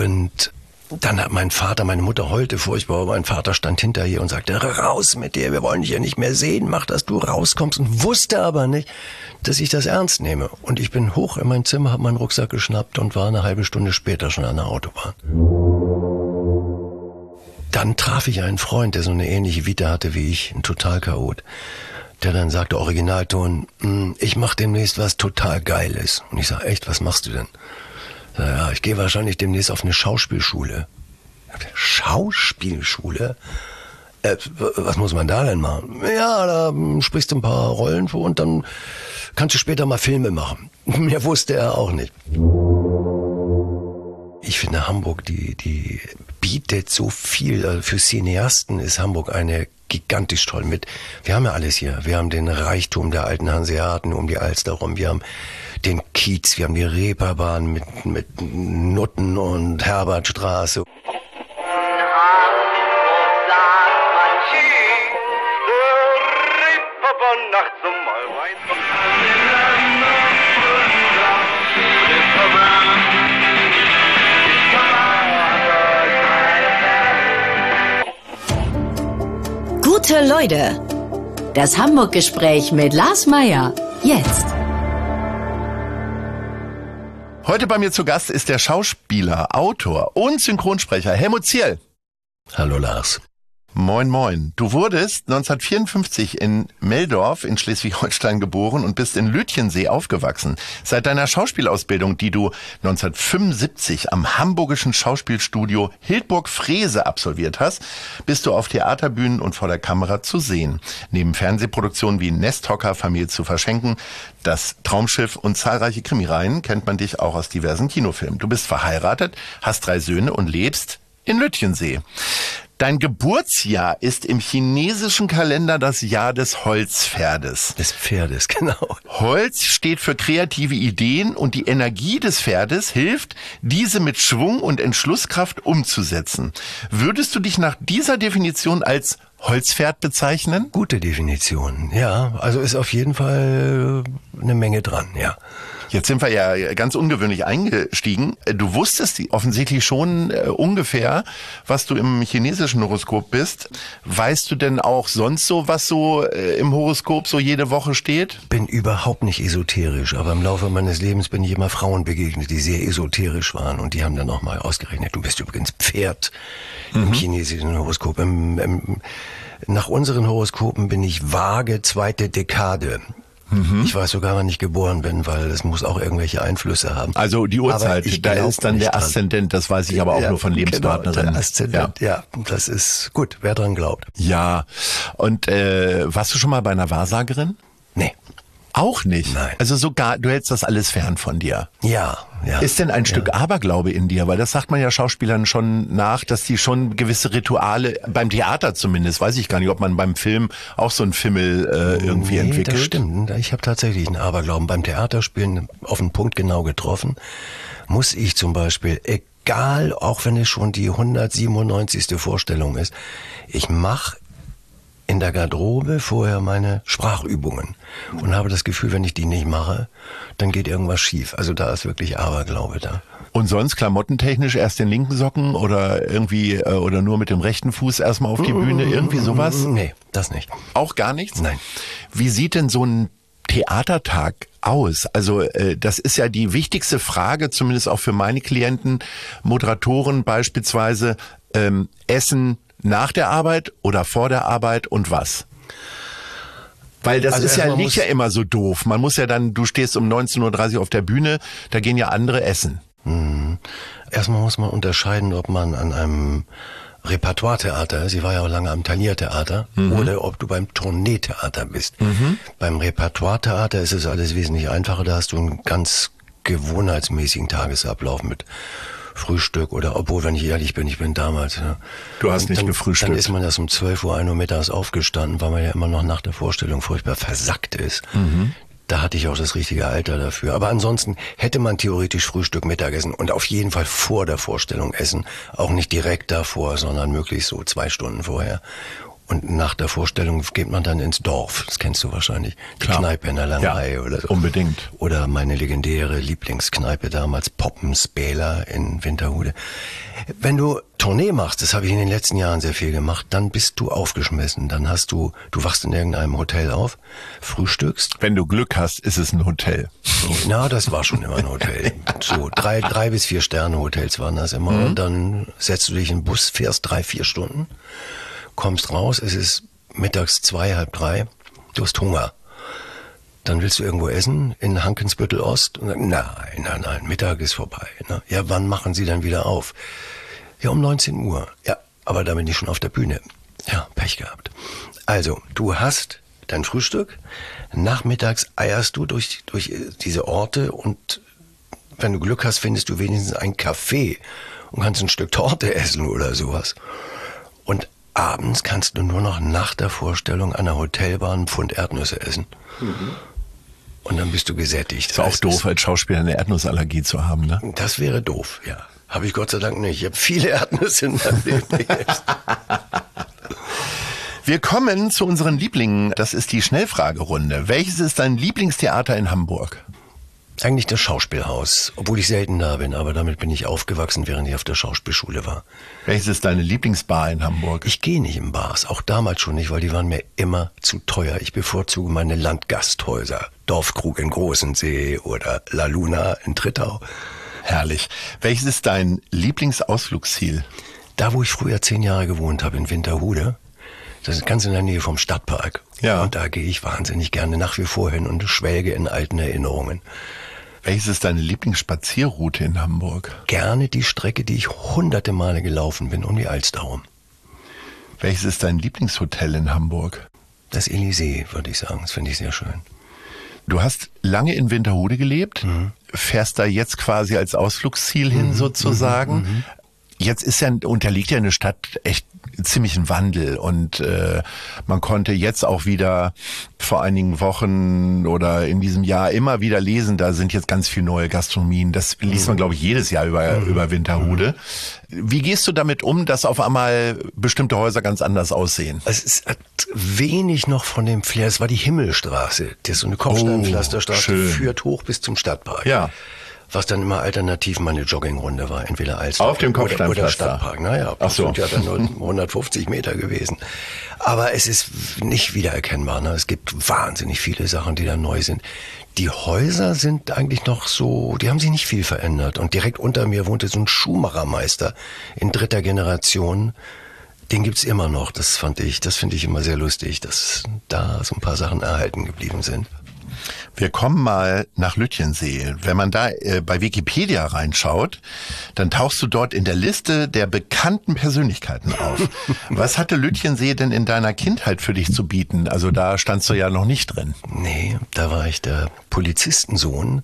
Und dann hat meine Mutter heulte furchtbar, mein Vater stand hinter ihr und sagte, raus mit dir, wir wollen dich ja nicht mehr sehen, mach, dass du rauskommst, und wusste aber nicht, dass ich das ernst nehme. Und ich bin hoch in mein Zimmer, habe meinen Rucksack geschnappt und war eine halbe Stunde später schon an der Autobahn. Dann traf ich einen Freund, der so eine ähnliche Vita hatte wie ich, ein Totalchaot, der dann sagte, Originalton, ich mach demnächst was total Geiles. Und ich sag, echt, was machst du denn? Ja, ich gehe wahrscheinlich demnächst auf eine Schauspielschule. Schauspielschule? Was muss man da denn machen? Ja, da sprichst du ein paar Rollen vor und dann kannst du später mal Filme machen. Mehr wusste er auch nicht. Ich finde Hamburg, die bietet so viel. Also für Cineasten ist Hamburg eine gigantisch toll mit. Wir haben ja alles hier. Wir haben den Reichtum der alten Hanseaten um die Alster rum. Wir haben den Kiez, wir haben die Reeperbahn mit Nutten und Herbertstraße. Gute Leute, das Hamburg-Gespräch mit Lars Meyer. Jetzt. Heute bei mir zu Gast ist der Schauspieler, Autor und Synchronsprecher Helmut Zierl. Hallo Lars. Moin, moin. Du wurdest 1954 in Meldorf in Schleswig-Holstein geboren und bist in Lütjensee aufgewachsen. Seit deiner Schauspielausbildung, die du 1975 am hamburgischen Schauspielstudio Hildburg-Frese absolviert hast, bist du auf Theaterbühnen und vor der Kamera zu sehen. Neben Fernsehproduktionen wie Nesthocker, Familie zu verschenken, Das Traumschiff und zahlreiche Krimireihen kennt man dich auch aus diversen Kinofilmen. Du bist verheiratet, hast 3 Söhne und lebst in Lütjensee. Dein Geburtsjahr ist im chinesischen Kalender das Jahr des Holzpferdes. Des Pferdes, genau. Holz steht für kreative Ideen und die Energie des Pferdes hilft, diese mit Schwung und Entschlusskraft umzusetzen. Würdest du dich nach dieser Definition als Holzpferd bezeichnen? Gute Definition, ja. Also ist auf jeden Fall eine Menge dran, ja. Jetzt sind wir ja ganz ungewöhnlich eingestiegen. Du wusstest offensichtlich schon ungefähr, was du im chinesischen Horoskop bist. Weißt du denn auch sonst so, was so im Horoskop so jede Woche steht? Bin überhaupt nicht esoterisch, aber im Laufe meines Lebens bin ich immer Frauen begegnet, die sehr esoterisch waren, und die haben dann auch mal ausgerechnet, du bist übrigens Pferd im chinesischen Horoskop. Nach unseren Horoskopen bin ich Waage, 2. Dekade. Ich weiß sogar, wann ich geboren bin, weil es muss auch irgendwelche Einflüsse haben. Also die Uhrzeit, da ist dann der Aszendent, das weiß ich aber auch nur von Lebenspartnerinnen. Genau, der Aszendent, ja, das ist gut, wer dran glaubt. Ja, und warst du schon mal bei einer Wahrsagerin? Nee. Auch nicht? Nein. Also sogar, du hältst das alles fern von dir? Ja. Ist denn ein Stück Aberglaube in dir? Weil das sagt man ja Schauspielern schon nach, dass die schon gewisse Rituale, beim Theater zumindest, weiß ich gar nicht, ob man beim Film auch so einen Fimmel irgendwie entwickelt. Das stimmt. Ich habe tatsächlich einen Aberglauben. Beim Theaterspielen auf den Punkt genau getroffen, muss ich zum Beispiel, egal, auch wenn es schon die 197. Vorstellung ist, ich mache in der Garderobe vorher meine Sprachübungen und habe das Gefühl, wenn ich die nicht mache, dann geht irgendwas schief. Also da ist wirklich Aberglaube da. Und sonst klamottentechnisch erst den linken Socken oder irgendwie oder nur mit dem rechten Fuß erstmal auf die Bühne, irgendwie sowas? Nee, das nicht. Auch gar nichts? Nein. Wie sieht denn so ein Theatertag aus? Also das ist ja die wichtigste Frage, zumindest auch für meine Klienten, Moderatoren beispielsweise, Essen nach der Arbeit oder vor der Arbeit und was? Weil das Also ist ja nicht ja immer so doof. Man muss ja dann, du stehst um 19:30 Uhr auf der Bühne, da gehen ja andere essen. Erstmal muss man unterscheiden, ob man an einem Repertoire-Theater ist. Ich war ja auch lange am Thalia-Theater. Oder ob du beim Tourneetheater bist. Beim Repertoire-Theater ist es alles wesentlich einfacher. Da hast du einen ganz gewohnheitsmäßigen Tagesablauf mit Frühstück oder, obwohl, wenn ich ehrlich bin, ich bin damals. Ja. Du hast nicht gefrühstückt. Dann ist man erst um 12 Uhr, 1 Uhr mittags aufgestanden, weil man ja immer noch nach der Vorstellung furchtbar versackt ist. Da hatte ich auch das richtige Alter dafür. Aber ansonsten hätte man theoretisch Frühstück, Mittagessen und auf jeden Fall vor der Vorstellung essen. Auch nicht direkt davor, sondern möglichst so 2 Stunden vorher. Und nach der Vorstellung geht man dann ins Dorf. Das kennst du wahrscheinlich. Die Klar. Kneipe in der Langerei oder so. Unbedingt. Oder meine legendäre Lieblingskneipe damals, Poppenspäler in Winterhude. Wenn du Tournee machst, das habe ich in den letzten Jahren sehr viel gemacht, dann bist du aufgeschmissen. Dann du wachst in irgendeinem Hotel auf, frühstückst. Wenn du Glück hast, ist es ein Hotel. Na, das war schon immer ein Hotel. So, 3 bis 4 Sterne Hotels waren das immer. Und dann setzt du dich in den Bus, fährst 3-4 Stunden. Kommst raus, es ist mittags 2, halb 3, du hast Hunger. Dann willst du irgendwo essen, in Hankensbüttel Ost, und sagst, nein, Mittag ist vorbei. Ne? Ja, wann machen Sie dann wieder auf? Ja, um 19 Uhr. Ja, aber da bin ich schon auf der Bühne. Ja, Pech gehabt. Also, du hast dein Frühstück, nachmittags eierst du durch diese Orte und wenn du Glück hast, findest du wenigstens ein Café und kannst ein Stück Torte essen oder sowas. Und abends kannst du nur noch nach der Vorstellung an der Hotelbar einen Pfund Erdnüsse essen. Und dann bist du gesättigt. Ist auch doof, als Schauspieler eine Erdnussallergie zu haben, ne? Das wäre doof, ja. Habe ich Gott sei Dank nicht. Ich habe viele Erdnüsse in meinem Leben gegessen. Wir kommen zu unseren Lieblingen. Das ist die Schnellfragerunde. Welches ist dein Lieblingstheater in Hamburg? Eigentlich das Schauspielhaus, obwohl ich selten da bin, aber damit bin ich aufgewachsen, während ich auf der Schauspielschule war. Welches ist deine Lieblingsbar in Hamburg? Ich gehe nicht in Bars, auch damals schon nicht, weil die waren mir immer zu teuer. Ich bevorzuge meine Landgasthäuser, Dorfkrug in Großensee oder La Luna in Trittau. Herrlich. Welches ist dein Lieblingsausflugsziel? Da, wo ich früher 10 Jahre gewohnt habe, in Winterhude, das ist ganz in der Nähe vom Stadtpark. Ja. Und da gehe ich wahnsinnig gerne nach wie vor hin und schwelge in alten Erinnerungen. Welches ist deine Lieblingsspazierroute in Hamburg? Gerne die Strecke, die ich hunderte Male gelaufen bin, um die Alster rum. Welches ist dein Lieblingshotel in Hamburg? Das Elysée, würde ich sagen. Das finde ich sehr schön. Du hast lange in Winterhude gelebt, fährst da jetzt quasi als Ausflugsziel hin sozusagen. Jetzt unterliegt ja eine Stadt echt ziemlichen Wandel und man konnte jetzt auch wieder vor einigen Wochen oder in diesem Jahr immer wieder lesen, da sind jetzt ganz viele neue Gastronomien. Das liest man, glaube ich, jedes Jahr über Winterhude. Wie gehst du damit um, dass auf einmal bestimmte Häuser ganz anders aussehen? Es hat wenig noch von dem Flair. Es war die Himmelstraße. Das ist so eine Kopfsteinpflasterstraße, führt hoch bis zum Stadtpark. Ja. Was dann immer alternativ meine Joggingrunde war. Entweder Alster auf dem oder Kopfsteinpflaster. Stadtpark. Naja, das sind ja dann nur 150 Meter gewesen. Aber es ist nicht wiedererkennbar. Ne? Es gibt wahnsinnig viele Sachen, die da neu sind. Die Häuser sind eigentlich noch so, die haben sich nicht viel verändert. Und direkt unter mir wohnte so ein Schuhmachermeister in 3. Generation. Den gibt's immer noch. Das finde ich immer sehr lustig, dass da so ein paar Sachen erhalten geblieben sind. Wir kommen mal nach Lütjensee. Wenn man da bei Wikipedia reinschaut, dann tauchst du dort in der Liste der bekannten Persönlichkeiten auf. Was hatte Lütjensee denn in deiner Kindheit für dich zu bieten? Also da standst du ja noch nicht drin. Nee, da war ich der Polizistensohn,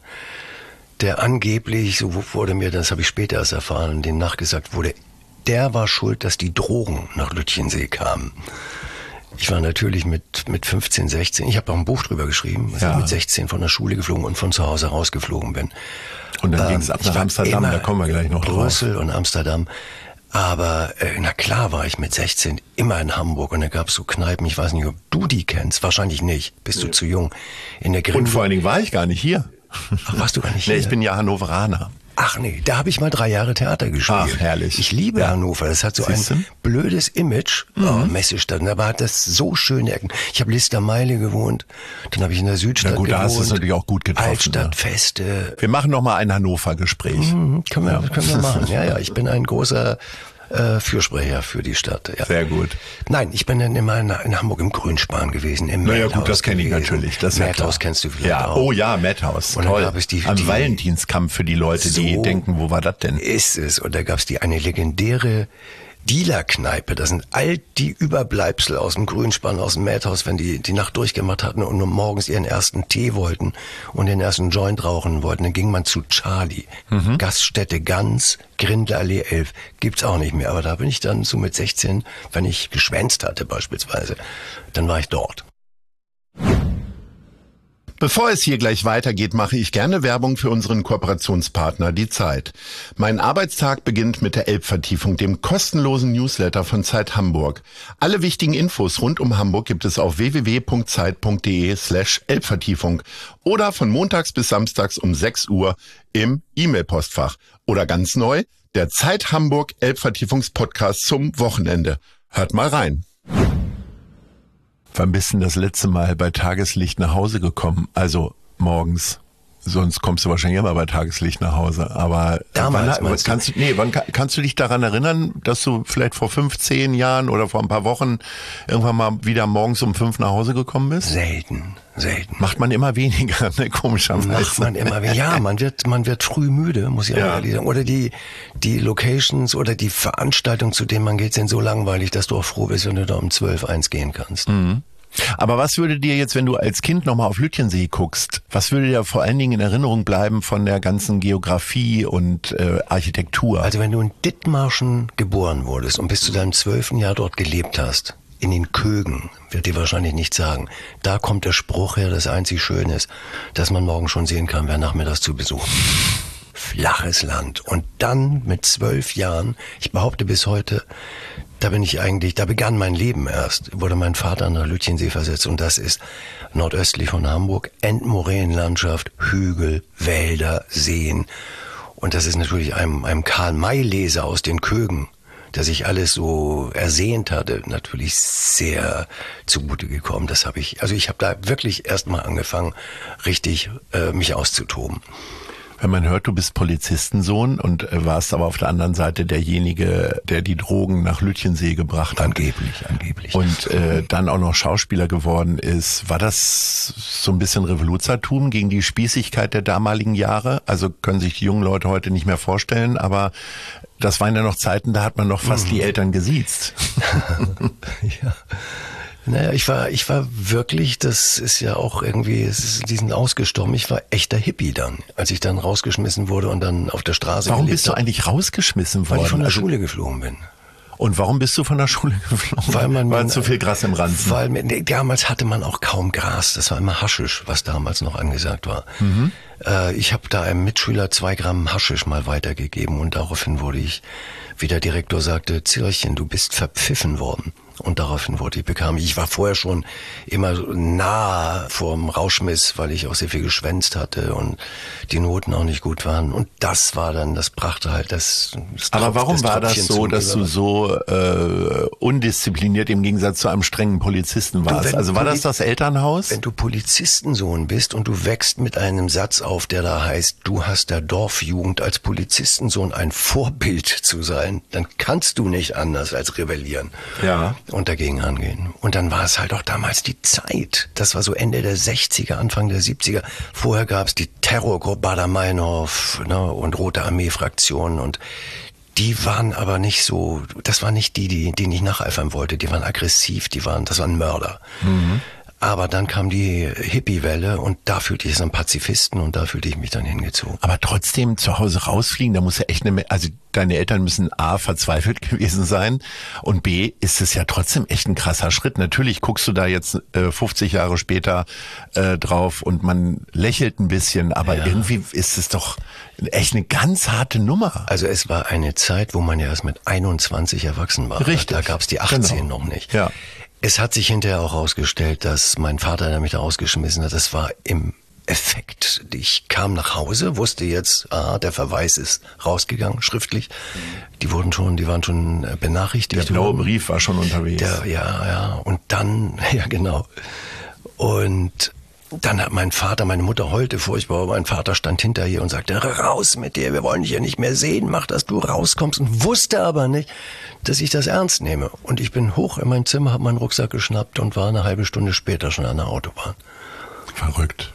der angeblich, so wurde mir, das habe ich später erst erfahren, dem nachgesagt wurde, der war schuld, dass die Drogen nach Lütjensee kamen. Ich war natürlich mit 15, 16, ich habe auch ein Buch drüber geschrieben, dass ich mit 16 von der Schule geflogen und von zu Hause rausgeflogen bin. Und dann ging es ab nach Amsterdam, da kommen wir gleich noch drauf. Brüssel und Amsterdam. Aber na klar war ich mit 16 immer in Hamburg und da gab es so Kneipen, ich weiß nicht, ob du die kennst, wahrscheinlich nicht, bist du zu jung. In der Und vor allen Dingen war ich gar nicht hier. Ach, warst du gar nicht hier? Nee, ich bin ja Hannoveraner. Ach nee, da habe ich mal 3 Jahre Theater gespielt. Ach, herrlich. Ich liebe Hannover. Das hat so ein blödes Image. Messestadt. Aber hat das so schöne Ecken. Ich habe Listermeile gewohnt. Dann habe ich in der Südstadt gewohnt. Da hast du es natürlich auch gut getroffen. Altstadtfeste. Wir machen noch mal ein Hannover-Gespräch. Können wir machen. Ja, ich bin ein großer Fürsprecher für die Stadt. Ja. Sehr gut. Nein, ich bin dann immer in Hamburg im Grünspan gewesen. Im naja gut, das kenne ich natürlich. Das Madhouse kennst du vielleicht auch. Oh ja, Madhouse. Und toll. Dann gab es am Valentinskampf für die Leute, die denken, wo war das denn? Ist es. Und da gab es eine legendäre Dealer-Kneipe. Das sind all die Überbleibsel aus dem Grünspan, aus dem Madhouse, wenn die Nacht durchgemacht hatten und nur morgens ihren ersten Tee wollten und den ersten Joint rauchen wollten, dann ging man zu Charlie. Gaststätte Ganz, Grindelallee 11. Gibt's auch nicht mehr. Aber da bin ich dann so mit 16, wenn ich geschwänzt hatte beispielsweise, dann war ich dort. Bevor es hier gleich weitergeht, mache ich gerne Werbung für unseren Kooperationspartner, die Zeit. Mein Arbeitstag beginnt mit der Elbvertiefung, dem kostenlosen Newsletter von Zeit Hamburg. Alle wichtigen Infos rund um Hamburg gibt es auf www.zeit.de/Elbvertiefung oder von montags bis samstags um 6 Uhr im E-Mail-Postfach. Oder ganz neu, der Zeit Hamburg Elbvertiefungspodcast zum Wochenende. Hört mal rein. Wann bist du das letzte Mal bei Tageslicht nach Hause gekommen? Also morgens. Sonst kommst du wahrscheinlich immer bei Tageslicht nach Hause. Aber damals kannst du dich daran erinnern, dass du vielleicht vor 15 Jahren oder vor ein paar Wochen irgendwann mal wieder morgens um 5 nach Hause gekommen bist? Selten. Macht man immer weniger, ne? Komischerweise. Macht man immer weniger. Ja, man wird früh müde, muss ich auch ehrlich sagen. Oder die Locations oder die Veranstaltungen, zu denen man geht, sind so langweilig, dass du auch froh bist, wenn du da um 12:01 gehen kannst. Mhm. Aber was würde dir jetzt, wenn du als Kind nochmal auf Lütjensee guckst, was würde dir vor allen Dingen in Erinnerung bleiben von der ganzen Geografie und Architektur? Also wenn du in Dithmarschen geboren wurdest und bis zu deinem 12. Jahr dort gelebt hast, in den Kögen, wird dir wahrscheinlich nichts sagen. Da kommt der Spruch her, das einzig Schöne ist, dass man morgen schon sehen kann, wer nachmittags zu Besuch. Flaches Land. Und dann mit 12 Jahren, ich behaupte bis heute, da begann mein Leben erst, wurde mein Vater nach Lütjensee versetzt und das ist nordöstlich von Hamburg, Endmoränenlandschaft, Hügel, Wälder, Seen und das ist natürlich einem Karl-May-Leser aus den Kögen, der sich alles so ersehnt hatte, natürlich sehr zugute gekommen. Ich habe da wirklich erstmal angefangen, richtig mich auszutoben. Wenn man hört, du bist Polizistensohn und warst aber auf der anderen Seite derjenige, der die Drogen nach Lütjensee gebracht hat. Angeblich. Und dann auch noch Schauspieler geworden ist. War das so ein bisschen Revoluzertum gegen die Spießigkeit der damaligen Jahre? Also können sich die jungen Leute heute nicht mehr vorstellen, aber das waren ja noch Zeiten, da hat man noch fast die Eltern gesiezt. Ja. Naja, ich war wirklich, das ist ja auch irgendwie, die sind ausgestorben. Ich war echter Hippie dann, als ich dann rausgeschmissen wurde und dann auf der Straße Warum bist du eigentlich rausgeschmissen worden? Weil ich von der Schule geflogen bin. Und warum bist du von der Schule geflogen? Weil zu viel Gras im Ranzen. Weil damals hatte man auch kaum Gras. Das war immer Haschisch, was damals noch angesagt war. Mhm. Ich habe da einem Mitschüler 2 Gramm Haschisch mal weitergegeben und daraufhin wurde ich, wie der Direktor sagte, Zirchen, du bist verpfiffen worden. Und daraufhin ich war vorher schon immer nah vorm Rauschmiss, weil ich auch sehr viel geschwänzt hatte und die Noten auch nicht gut waren. Und das brachte halt das Aber warum war das so, dass du so undiszipliniert im Gegensatz zu einem strengen Polizisten warst? Also war das Elternhaus? Wenn du Polizistensohn bist und du wächst mit einem Satz auf, der da heißt, du hast der Dorfjugend als Polizistensohn ein Vorbild zu sein, dann kannst du nicht anders als rebellieren. Ja. Und dagegen angehen. Und dann war es halt auch damals die Zeit. Das war so Ende der 60er, Anfang der 70er. Vorher gab es die Terrorgruppe Baader-Meinhof, ne, und Rote Armee-Fraktionen und die waren aber nicht so, das waren nicht denen ich nacheifern wollte. Die waren aggressiv, das waren Mörder. Mhm. Aber dann kam die Hippie-Welle und da fühlte ich es an Pazifisten und da fühlte ich mich dann hingezogen. Aber trotzdem zu Hause rausfliegen, da muss ja echt also deine Eltern müssen A, verzweifelt gewesen sein und B, ist es ja trotzdem echt ein krasser Schritt. Natürlich guckst du da jetzt 50 Jahre später drauf und man lächelt ein bisschen, aber irgendwie ist es doch echt eine ganz harte Nummer. Also es war eine Zeit, wo man ja erst mit 21 erwachsen war. Richtig. Da gab es die 18 noch nicht. Ja. Es hat sich hinterher auch herausgestellt, dass mein Vater, der mich da rausgeschmissen hat, das war im Effekt. Ich kam nach Hause, wusste jetzt, der Verweis ist rausgegangen, schriftlich. Die waren schon benachrichtigt. Der blaue Brief war schon unterwegs. Ja. Und dann, ja genau. Und dann hat meine Mutter heulte furchtbar, mein Vater stand hinter ihr und sagte, raus mit dir, wir wollen dich ja nicht mehr sehen, mach, dass du rauskommst, und wusste aber nicht, dass ich das ernst nehme. Und ich bin hoch in mein Zimmer, habe meinen Rucksack geschnappt und war eine halbe Stunde später schon an der Autobahn. Verrückt.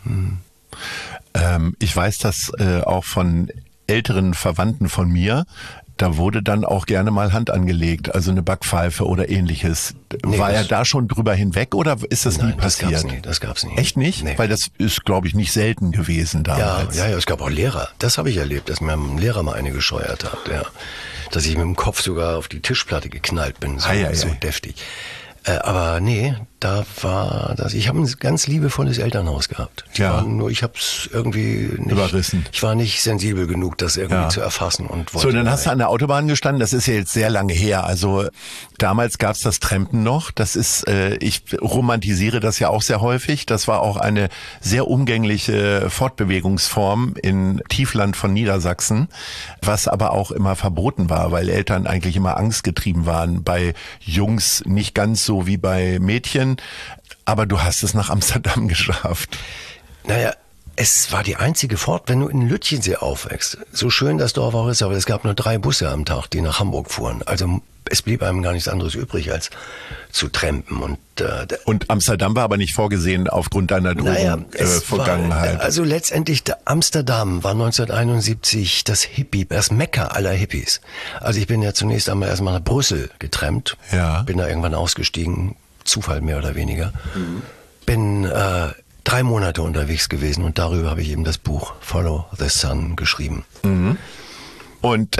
Ich weiß das auch von älteren Verwandten von mir. Da wurde dann auch gerne mal Hand angelegt, also eine Backpfeife oder ähnliches. Nee, war er da schon drüber hinweg oder ist das nie passiert? Das gab's nie. Echt nicht? Nee. Weil das ist, glaube ich, nicht selten gewesen damals. Ja, es gab auch Lehrer. Das habe ich erlebt, dass mir ein Lehrer mal eine gescheuert hat. Ja. Dass ich mit dem Kopf sogar auf die Tischplatte geknallt bin. So deftig. Aber nee, da war das. Ich habe ein ganz liebevolles Elternhaus gehabt. Ich habe es irgendwie nicht überrissen. Ich war nicht sensibel genug, das irgendwie zu erfassen und wollte. So, dann hast du an der Autobahn gestanden. Das ist ja jetzt sehr lange her. Also damals gab's das Trampen noch. Das ist, ich romantisiere das ja auch sehr häufig. Das war auch eine sehr umgängliche Fortbewegungsform in Tiefland von Niedersachsen, was aber auch immer verboten war, weil Eltern eigentlich immer angstgetrieben waren. Bei Jungs nicht ganz so wie bei Mädchen. Aber du hast es nach Amsterdam geschafft. Naja, es war die einzige wenn du in Lütjensee aufwächst. So schön das Dorf auch ist, aber es gab nur 3 Busse am Tag, die nach Hamburg fuhren. Also es blieb einem gar nichts anderes übrig, als zu trampen. Und Amsterdam war aber nicht vorgesehen aufgrund deiner Drogenvergangenheit. Also letztendlich, Amsterdam war 1971 das Mekka aller Hippies. Also ich bin ja zunächst erstmal nach Brüssel getrampt. Ja. Bin da irgendwann ausgestiegen. Zufall mehr oder weniger. Bin 3 Monate unterwegs gewesen und darüber habe ich eben das Buch Follow the Sun geschrieben. Und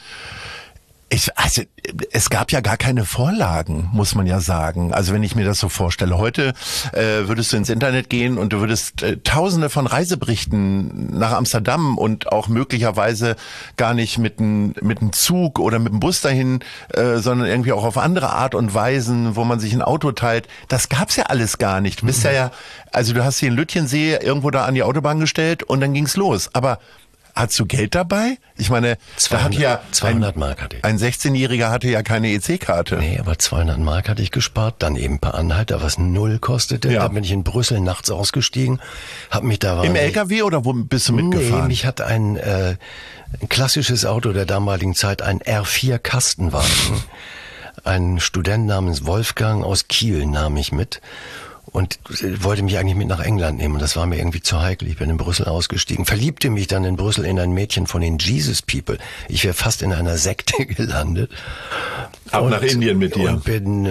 es gab ja gar keine Vorlagen, muss man ja sagen. Also wenn ich mir das so vorstelle, heute würdest du ins Internet gehen und du würdest Tausende von Reiseberichten nach Amsterdam und auch möglicherweise gar nicht mit einem Zug oder mit dem Bus dahin, sondern irgendwie auch auf andere Art und Weisen, wo man sich ein Auto teilt. Das gab's ja alles gar nicht. Du bist also du hast hier in Lütjensee irgendwo da an die Autobahn gestellt und dann ging's los. Aber hast du Geld dabei? Ich meine, 200 Mark hatte ich. Ein 16-Jähriger hatte ja keine EC-Karte. Nee, aber 200 Mark hatte ich gespart, dann eben ein paar Anhalter, was 0 kostete. Ja. Da bin ich in Brüssel nachts ausgestiegen, hab mich da... Im LKW oder wo bist du mitgefahren? Nee, mich hat ein klassisches Auto der damaligen Zeit, ein R4 Kastenwagen. Ein Student namens Wolfgang aus Kiel nahm mich mit. Und wollte mich eigentlich mit nach England nehmen. Und das war mir irgendwie zu heikel. Ich bin in Brüssel ausgestiegen. Verliebte mich dann in Brüssel in ein Mädchen von den Jesus People. Ich wäre fast in einer Sekte gelandet. Nach Indien mit dir. Und bin,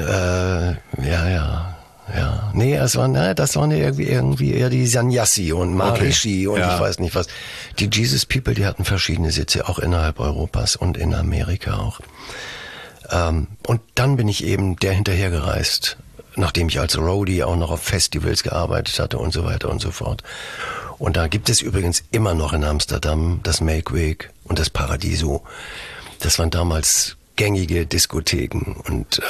Nee, das waren irgendwie eher die Sannyasi und Maharishi und ich weiß nicht was. Die Jesus People, die hatten verschiedene Sitze, auch innerhalb Europas und in Amerika auch. Und dann bin ich eben der hinterhergereist, nachdem ich als Roadie auch noch auf Festivals gearbeitet hatte und so weiter und so fort. Und da gibt es übrigens immer noch in Amsterdam das Make-Wake und das Paradiso. Das waren damals gängige Diskotheken und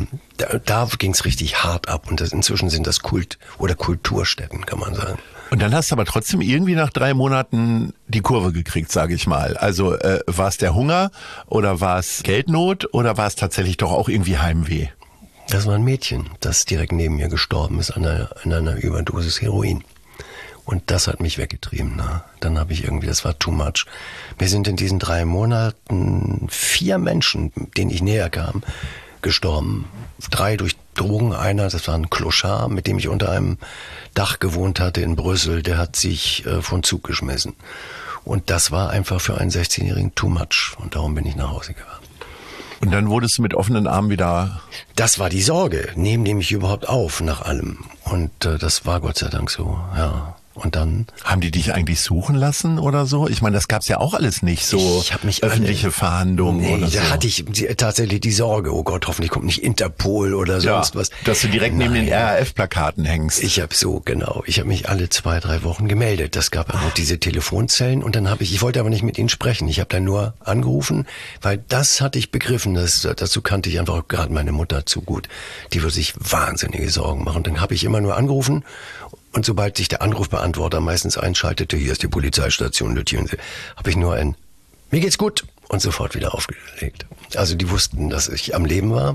da ging's richtig hart ab und inzwischen sind das Kulturstätten, kann man sagen. Und dann hast du aber trotzdem irgendwie nach 3 Monaten die Kurve gekriegt, sage ich mal. Also war es der Hunger oder war es Geldnot oder war es tatsächlich doch auch irgendwie Heimweh? Das war ein Mädchen, das direkt neben mir gestorben ist an einer Überdosis Heroin. Und das hat mich weggetrieben. Dann habe ich das war too much. Mir sind in diesen 3 Monaten 4 Menschen, denen ich näher kam, gestorben. 3 durch Drogen. Einer, das war ein Clochard, mit dem ich unter einem Dach gewohnt hatte in Brüssel. Der hat sich von Zug geschmissen. Und das war einfach für einen 16-Jährigen too much. Und darum bin ich nach Hause gefahren. Und dann wurdest du mit offenen Armen wieder... Das war die Sorge. Nehmen die mich überhaupt auf nach allem? Und das war Gott sei Dank so, ja. Und dann... Haben die dich eigentlich suchen lassen oder so? Ich meine, das gab's ja auch alles nicht, so ich hab mich öffentliche Fahndungen oder so. Da hatte ich tatsächlich die Sorge, oh Gott, hoffentlich kommt nicht Interpol oder sonst was. Dass du direkt neben den RAF-Plakaten hängst. Ich habe mich alle 2, 3 Wochen gemeldet. Das gab auch diese Telefonzellen und dann ich wollte aber nicht mit ihnen sprechen. Ich habe dann nur angerufen, weil das hatte ich begriffen, dazu kannte ich einfach gerade meine Mutter zu gut. Die würde sich wahnsinnige Sorgen machen. Dann habe ich immer nur angerufen. Und sobald sich der Anrufbeantworter meistens einschaltete, hier ist die Polizeistation Lütjensee, habe ich nur mir geht's gut und sofort wieder aufgelegt. Also die wussten, dass ich am Leben war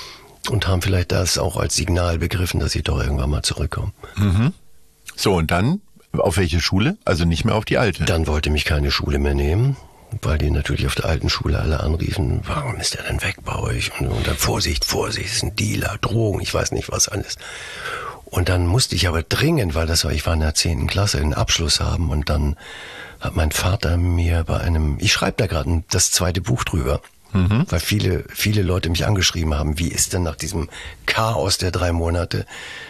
und haben vielleicht das auch als Signal begriffen, dass ich doch irgendwann mal zurückkomme. Mhm. So, und dann auf welche Schule? Also nicht mehr auf die alte? Dann wollte mich keine Schule mehr nehmen, weil die natürlich auf der alten Schule alle anriefen, warum ist der denn weg bei euch? Und dann Vorsicht, es ist ein Dealer, Drogen, ich weiß nicht was alles. Und dann musste ich aber dringend, ich war in der 10. Klasse, einen Abschluss haben. Und dann hat mein Vater mir ich schreibe da gerade das 2. Buch drüber, weil viele Leute mich angeschrieben haben, wie ist denn nach diesem Chaos der 3 Monate,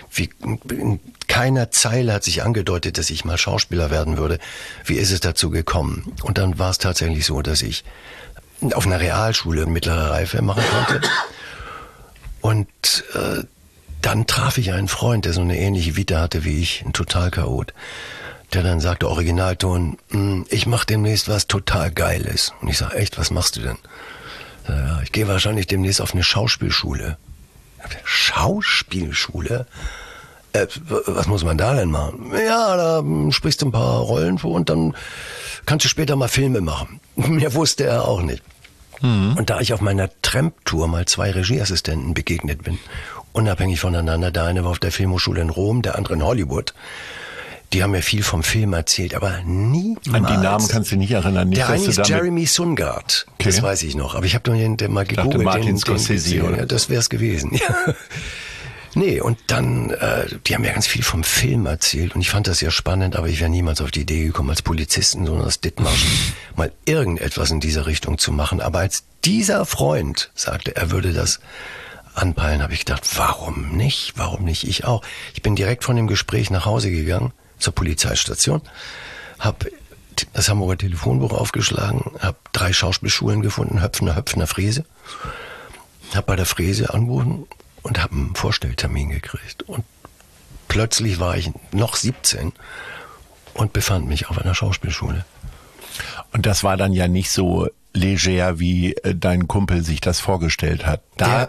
in keiner Zeile hat sich angedeutet, dass ich mal Schauspieler werden würde. Wie ist es dazu gekommen? Und dann war es tatsächlich so, dass ich auf einer Realschule mittlere Reife machen konnte. Und dann traf ich einen Freund, der so eine ähnliche Vita hatte wie ich, ein Totalchaot, der dann sagte, Originalton, ich mache demnächst was total Geiles. Und ich sage, echt, was machst du denn? Ja, ich gehe wahrscheinlich demnächst auf eine Schauspielschule. Schauspielschule? Was muss man da denn machen? Ja, da sprichst du ein paar Rollen vor und dann kannst du später mal Filme machen. Mehr wusste er auch nicht. Und da ich auf meiner Tramp-Tour mal 2 Regieassistenten begegnet bin, unabhängig voneinander, der eine war auf der Filmhochschule in Rom, der andere in Hollywood, die haben mir viel vom Film erzählt, aber niemals. An die Namen kannst du dich nicht erinnern. Nicht, der eine ist Jeremy Sungard, okay. Das weiß ich noch. Aber ich habe den mal gegoogelt. Ich dachte Martin Scorsese, oder? Ja, das wär's gewesen. Ja. Nee, und dann, die haben mir ganz viel vom Film erzählt und ich fand das sehr spannend, aber ich wäre niemals auf die Idee gekommen, als Polizisten, so als Dithmarschen, mal irgendetwas in dieser Richtung zu machen. Aber als dieser Freund sagte, er würde das anpeilen, habe ich gedacht, warum nicht? Warum nicht? Ich auch. Ich bin direkt von dem Gespräch nach Hause gegangen, zur Polizeistation, habe das Hamburger Telefonbuch aufgeschlagen, habe 3 Schauspielschulen gefunden, Höpfner, Frese, habe bei der Frese angerufen und habe einen Vorstelltermin gekriegt. Und plötzlich war ich noch 17 und befand mich auf einer Schauspielschule. Und das war dann ja nicht so leger, wie dein Kumpel sich das vorgestellt hat. Da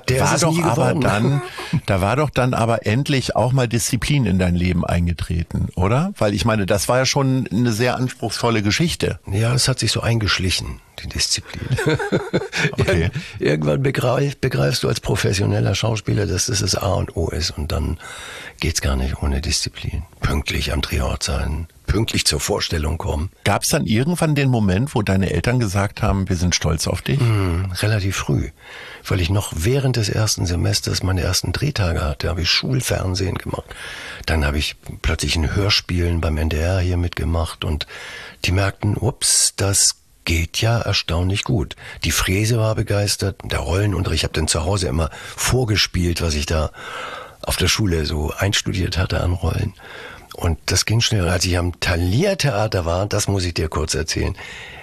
war doch dann aber endlich auch mal Disziplin in dein Leben eingetreten, oder? Weil ich meine, das war ja schon eine sehr anspruchsvolle Geschichte. Ja, es hat sich so eingeschlichen, die Disziplin. Okay. Irgendwann begreifst du als professioneller Schauspieler, dass das das A und O ist und dann geht's gar nicht ohne Disziplin. Pünktlich am Drehort sein, pünktlich zur Vorstellung kommen. Gab es dann irgendwann den Moment, wo deine Eltern gesagt haben, wir sind stolz auf dich? Relativ früh, weil ich noch während des ersten Semesters meine ersten Drehtage hatte, habe ich Schulfernsehen gemacht. Dann habe ich plötzlich in Hörspielen beim NDR hier mitgemacht und die merkten, ups, das geht ja erstaunlich gut. Die Frese war begeistert, der Rollenunterricht, ich habe dann zu Hause immer vorgespielt, was ich da auf der Schule so einstudiert hatte an Rollen. Und das ging schnell. Als ich am Thalia-Theater war, das muss ich dir kurz erzählen,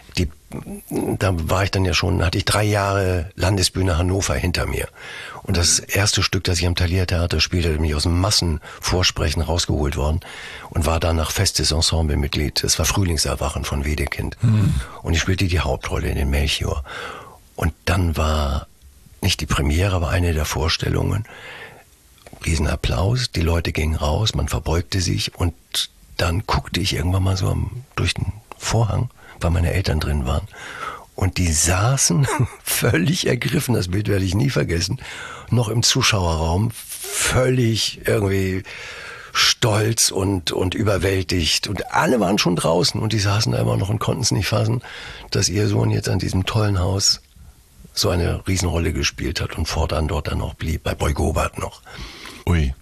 da war ich dann ja schon, hatte ich 3 Jahre Landesbühne Hannover hinter mir. Und das erste Stück, das ich am Thalia-Theater spielte, bin ich aus dem Massenvorsprechen rausgeholt worden und war danach festes Ensemblemitglied. Das war Frühlingserwachen von Wedekind. Und ich spielte die Hauptrolle in den Melchior. Und dann war nicht die Premiere, aber eine der Vorstellungen. Riesenapplaus, die Leute gingen raus, man verbeugte sich und dann guckte ich irgendwann mal so durch den Vorhang, weil meine Eltern drin waren. Und die saßen völlig ergriffen, das Bild werde ich nie vergessen, noch im Zuschauerraum, völlig irgendwie stolz und überwältigt. Und alle waren schon draußen und die saßen da immer noch und konnten es nicht fassen, dass ihr Sohn jetzt an diesem tollen Haus so eine Riesenrolle gespielt hat und fortan dort dann noch blieb, bei Boy Gobert noch. Ui.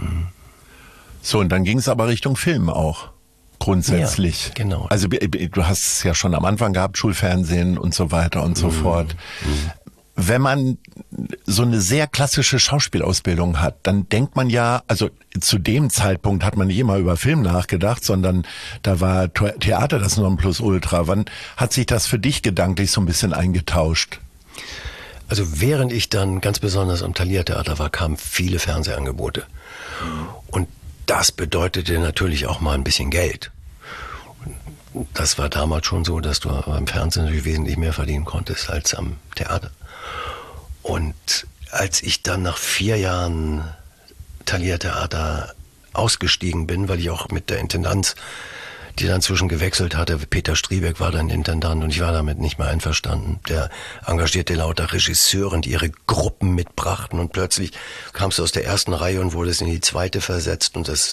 So, und dann ging es aber Richtung Film auch. Grundsätzlich. Ja, genau. Also du hast es ja schon am Anfang gehabt, Schulfernsehen und so weiter und so fort. Wenn man so eine sehr klassische Schauspielausbildung hat, dann denkt man ja, also zu dem Zeitpunkt hat man nicht immer über Film nachgedacht, sondern da war Theater das Nonplusultra. Wann hat sich das für dich gedanklich so ein bisschen eingetauscht? Also während ich dann ganz besonders am Thalia-Theater war, kamen viele Fernsehangebote. Und das bedeutete natürlich auch mal ein bisschen Geld. Das war damals schon so, dass du beim Fernsehen natürlich wesentlich mehr verdienen konntest als am Theater. Und als ich dann nach 4 Jahren Thalia-Theater ausgestiegen bin, weil ich auch mit der Intendanz, die dann zwischen gewechselt hatte, Peter Striebeck war dann Intendant und ich war damit nicht mehr einverstanden. Der engagierte lauter Regisseure, die ihre Gruppen mitbrachten und plötzlich kamst du aus der ersten Reihe und wurdest in die zweite versetzt und das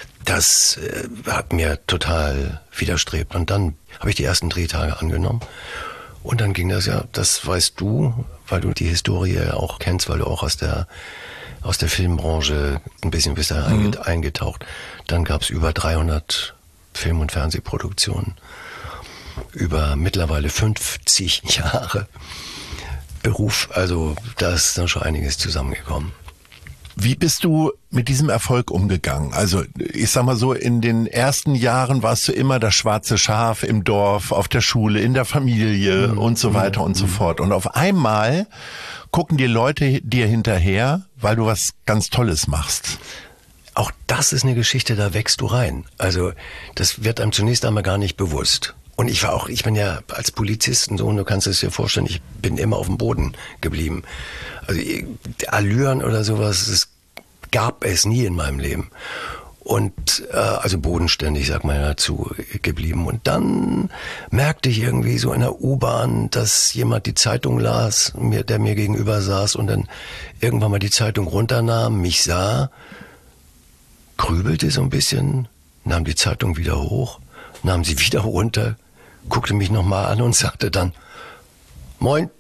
hat mir total widerstrebt. Und dann habe ich die ersten Drehtage angenommen und dann ging das ja, das weißt du, weil du die Historie auch kennst, weil du auch aus der Filmbranche ein bisschen bist da eingetaucht. Dann gab es über 300 Film- und Fernsehproduktionen, über mittlerweile 50 Jahre Beruf, also da ist dann schon einiges zusammengekommen. Wie bist du mit diesem Erfolg umgegangen? Also ich sag mal so, in den ersten Jahren warst du immer das schwarze Schaf im Dorf, auf der Schule, in der Familie und so weiter und so fort. Und auf einmal gucken die Leute dir hinterher, weil du was ganz Tolles machst. Auch das ist eine Geschichte, da wächst du rein. Also das wird einem zunächst einmal gar nicht bewusst. Und ich bin ja als Polizist und so, und du kannst es dir vorstellen, ich bin immer auf dem Boden geblieben. Also Allüren oder sowas, das gab es nie in meinem Leben. Und also bodenständig, sagt man ja dazu, geblieben. Und dann merkte ich irgendwie so in der U-Bahn, dass jemand die Zeitung las, der mir gegenüber saß und dann irgendwann mal die Zeitung runternahm, mich sah, grübelte so ein bisschen, nahm die Zeitung wieder hoch, nahm sie wieder runter, guckte mich nochmal an und sagte dann, Moin.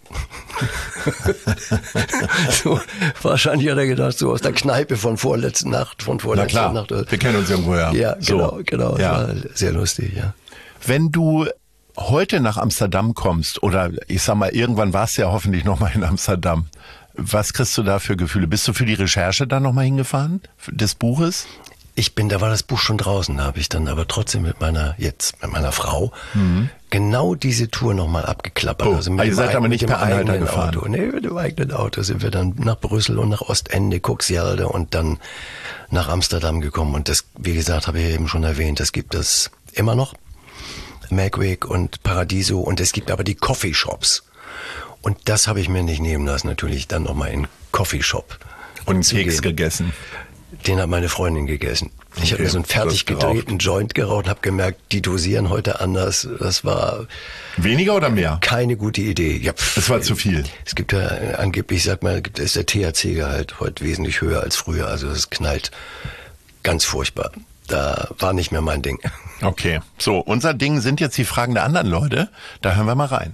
So, wahrscheinlich hat er gedacht, so aus der Kneipe von vorletzter Nacht. Na klar, Nacht. Wir kennen uns irgendwo, ja. Ja, so. genau. Ja. Das war sehr lustig, ja. Wenn du heute nach Amsterdam kommst, oder ich sag mal, irgendwann warst du ja hoffentlich nochmal in Amsterdam, was kriegst du da für Gefühle? Bist du für die Recherche da nochmal hingefahren, des Buches? Da war das Buch schon draußen, da habe ich dann aber trotzdem mit meiner Frau genau diese Tour nochmal abgeklappert. Oh, also ihr seid aber nicht per Anhalter gefahren? Auto. Nee, mit dem eigenen Auto sind wir dann nach Brüssel und nach Ostende, Cuxjelde und dann nach Amsterdam gekommen. Und das, wie gesagt, habe ich eben schon erwähnt, das gibt es immer noch. Magwick und Paradiso, und es gibt aber die Coffeeshops. Und das habe ich mir nicht nehmen lassen, natürlich dann nochmal in Coffeeshop. Und einen Keks gegessen? Den hat meine Freundin gegessen. Ich habe mir so einen fertig gedrehten Joint geraucht und habe gemerkt, die dosieren heute anders. Das war... Weniger oder mehr? Keine gute Idee. Ja, das war zu viel. Es gibt ja angeblich, ist der THC-Gehalt heute wesentlich höher als früher. Also es knallt ganz furchtbar. Da war nicht mehr mein Ding. Okay, so, unser Ding sind jetzt die Fragen der anderen Leute. Da hören wir mal rein.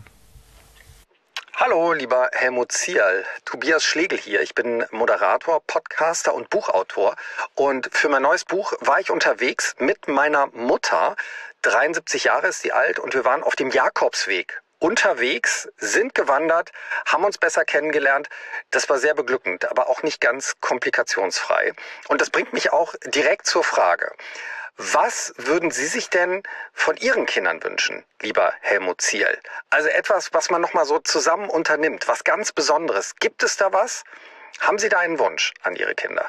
Hallo, lieber Helmut Zierl, Tobias Schlegel hier. Ich bin Moderator, Podcaster und Buchautor. Und für mein neues Buch war ich unterwegs mit meiner Mutter. 73 Jahre ist sie alt und wir waren auf dem Jakobsweg. Unterwegs, sind gewandert, haben uns besser kennengelernt. Das war sehr beglückend, aber auch nicht ganz komplikationsfrei. Und das bringt mich auch direkt zur Frage. Was würden Sie sich denn von Ihren Kindern wünschen, lieber Helmut Zierl? Also etwas, was man nochmal so zusammen unternimmt, was ganz Besonderes. Gibt es da was? Haben Sie da einen Wunsch an Ihre Kinder?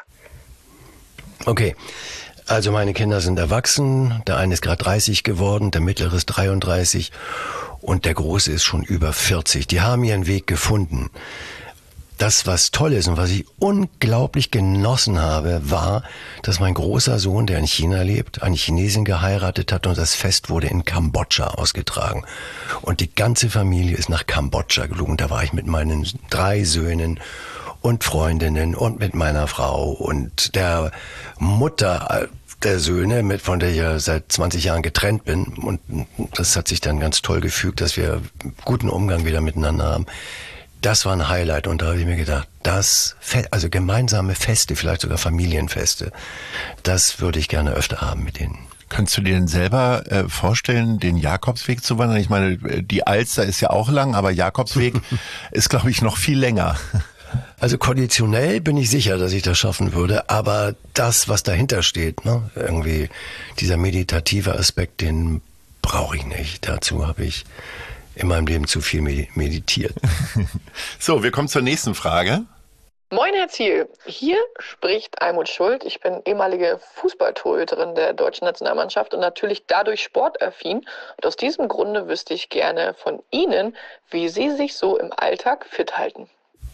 Okay, also meine Kinder sind erwachsen. Der eine ist gerade 30 geworden, der mittlere ist 33 und der große ist schon über 40. Die haben ihren Weg gefunden. Das, was toll ist und was ich unglaublich genossen habe, war, dass mein großer Sohn, der in China lebt, eine Chinesin geheiratet hat und das Fest wurde in Kambodscha ausgetragen. Und die ganze Familie ist nach Kambodscha geflogen. Da war ich mit meinen 3 Söhnen und Freundinnen und mit meiner Frau und der Mutter der Söhne, von der ich ja seit 20 Jahren getrennt bin. Und das hat sich dann ganz toll gefügt, dass wir guten Umgang wieder miteinander haben. Das war ein Highlight und da habe ich mir gedacht, also gemeinsame Feste, vielleicht sogar Familienfeste, das würde ich gerne öfter haben mit denen. Könntest du dir denn selber vorstellen, den Jakobsweg zu wandern? Ich meine, die Alster ist ja auch lang, aber Jakobsweg ist, glaube ich, noch viel länger. Also konditionell bin ich sicher, dass ich das schaffen würde, aber das, was dahinter steht, ne, irgendwie dieser meditative Aspekt, den brauche ich nicht. Dazu habe ich in meinem Leben zu viel meditiert. So, wir kommen zur nächsten Frage. Moin, Herr Zierl. Hier spricht Almut Schuld. Ich bin ehemalige Fußballtorhüterin der deutschen Nationalmannschaft und natürlich dadurch sportaffin. Und aus diesem Grunde wüsste ich gerne von Ihnen, wie Sie sich so im Alltag fit halten.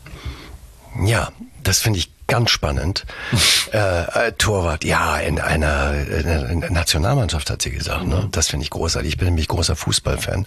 Ja, das finde ich ganz spannend. Torwart, ja, in einer Nationalmannschaft hat sie gesagt. Ne? Das finde ich großartig. Ich bin nämlich großer Fußballfan.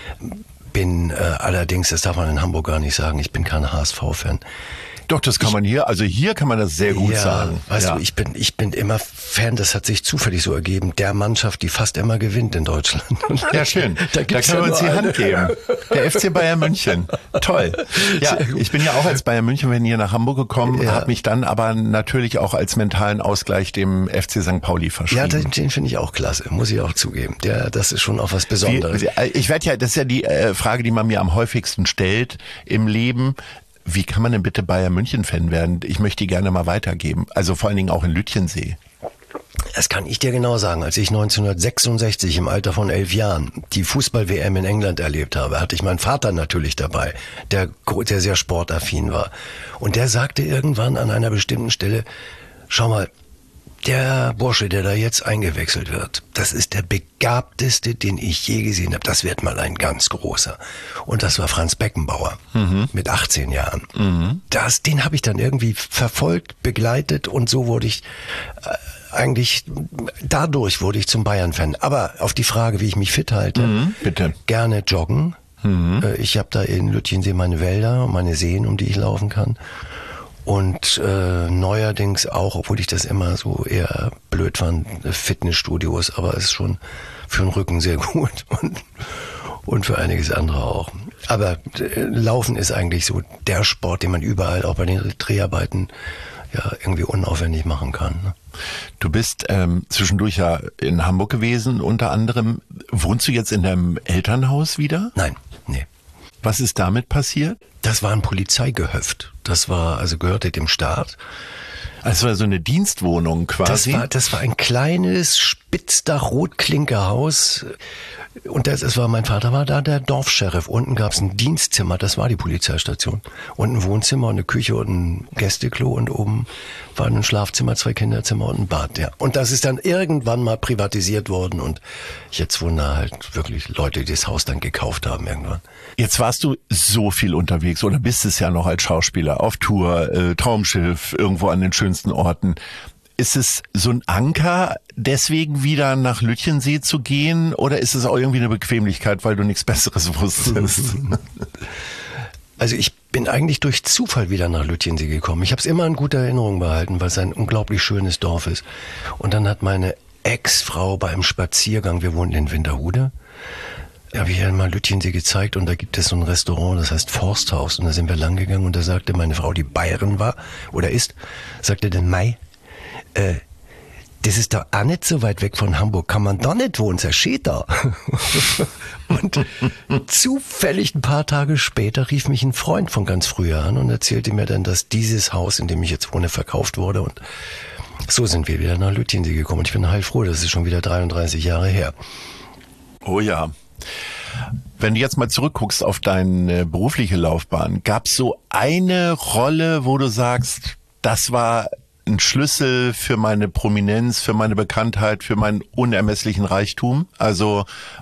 Bin allerdings, das darf man in Hamburg gar nicht sagen, ich bin kein HSV-Fan. Doch, das kann man hier, also hier kann man das sehr gut sagen. Weißt du, ich bin immer Fan, das hat sich zufällig so ergeben, der Mannschaft, die fast immer gewinnt in Deutschland. Ja, schön. Da können wir uns die Hand geben. Der FC Bayern München. Toll. Ja, ich bin ja auch als Bayern München hier nach Hamburg gekommen, habe mich dann aber natürlich auch als mentalen Ausgleich dem FC St. Pauli verschrieben. Ja, den finde ich auch klasse, muss ich auch zugeben. Das ist schon auch was Besonderes. Das ist ja die Frage, die man mir am häufigsten stellt im Leben. Wie kann man denn bitte Bayern München-Fan werden? Ich möchte die gerne mal weitergeben. Also vor allen Dingen auch in Lütjensee. Das kann ich dir genau sagen. Als ich 1966 im Alter von 11 Jahren die Fußball-WM in England erlebt habe, hatte ich meinen Vater natürlich dabei, der sehr sportaffin war. Und der sagte irgendwann an einer bestimmten Stelle, schau mal, der Bursche, der da jetzt eingewechselt wird, das ist der begabteste, den ich je gesehen habe. Das wird mal ein ganz großer. Und das war Franz Beckenbauer mit 18 Jahren. Den habe ich dann irgendwie verfolgt, begleitet und so wurde ich dadurch wurde ich zum Bayern-Fan. Aber auf die Frage, wie ich mich fit halte, bitte. Gerne joggen. Ich habe da in Lütjensee meine Wälder, meine Seen, um die ich laufen kann. Und neuerdings auch, obwohl ich das immer so eher blöd fand, Fitnessstudios, aber es ist schon für den Rücken sehr gut und für einiges andere auch. Aber Laufen ist eigentlich so der Sport, den man überall, auch bei den Dreharbeiten, ja irgendwie unaufwendig machen kann. Ne? Du bist zwischendurch ja in Hamburg gewesen, unter anderem. Wohnst du jetzt in deinem Elternhaus wieder? Nein, nee. Was ist damit passiert? Das war ein Polizeigehöft. Gehörte dem Staat. Also war so eine Dienstwohnung quasi? Das war ein kleines Spitzdach-Rotklinkerhaus. Und mein Vater war da der Dorfscheriff. Unten gab es ein Dienstzimmer, das war die Polizeistation. Und ein Wohnzimmer und eine Küche und ein Gästeklo und oben war ein Schlafzimmer, 2 Kinderzimmer und ein Bad. Ja. Und das ist dann irgendwann mal privatisiert worden und jetzt wohnen da halt wirklich Leute, die das Haus dann gekauft haben irgendwann. Jetzt warst du so viel unterwegs oder bist es ja noch als Schauspieler auf Tour, Traumschiff, irgendwo an den schönsten Orten. Ist es so ein Anker, deswegen wieder nach Lütjensee zu gehen oder ist es auch irgendwie eine Bequemlichkeit, weil du nichts Besseres wusstest? Also ich bin eigentlich durch Zufall wieder nach Lütjensee gekommen. Ich habe es immer in guter Erinnerung behalten, weil es ein unglaublich schönes Dorf ist. Und dann hat meine Ex-Frau bei einem Spaziergang, wir wohnten in Winterhude, habe ich ihr mal Lütjensee gezeigt und da gibt es so ein Restaurant, das heißt Forsthaus und da sind wir lang gegangen und da sagte meine Frau, die Bayerin war oder ist, sagte dann, Mai, das ist doch auch nicht so weit weg von Hamburg, kann man da nicht wohnen, ist ja da. Und zufällig ein paar Tage später rief mich ein Freund von ganz früher an und erzählte mir dann, dass dieses Haus, in dem ich jetzt wohne, verkauft wurde und so sind wir wieder nach Lütjensee gekommen. Und ich bin heilfroh, das ist schon wieder 33 Jahre her. Oh ja. Wenn du jetzt mal zurückguckst auf deine berufliche Laufbahn, gab es so eine Rolle, wo du sagst, das war ein Schlüssel für meine Prominenz, für meine Bekanntheit, für meinen unermesslichen Reichtum? Also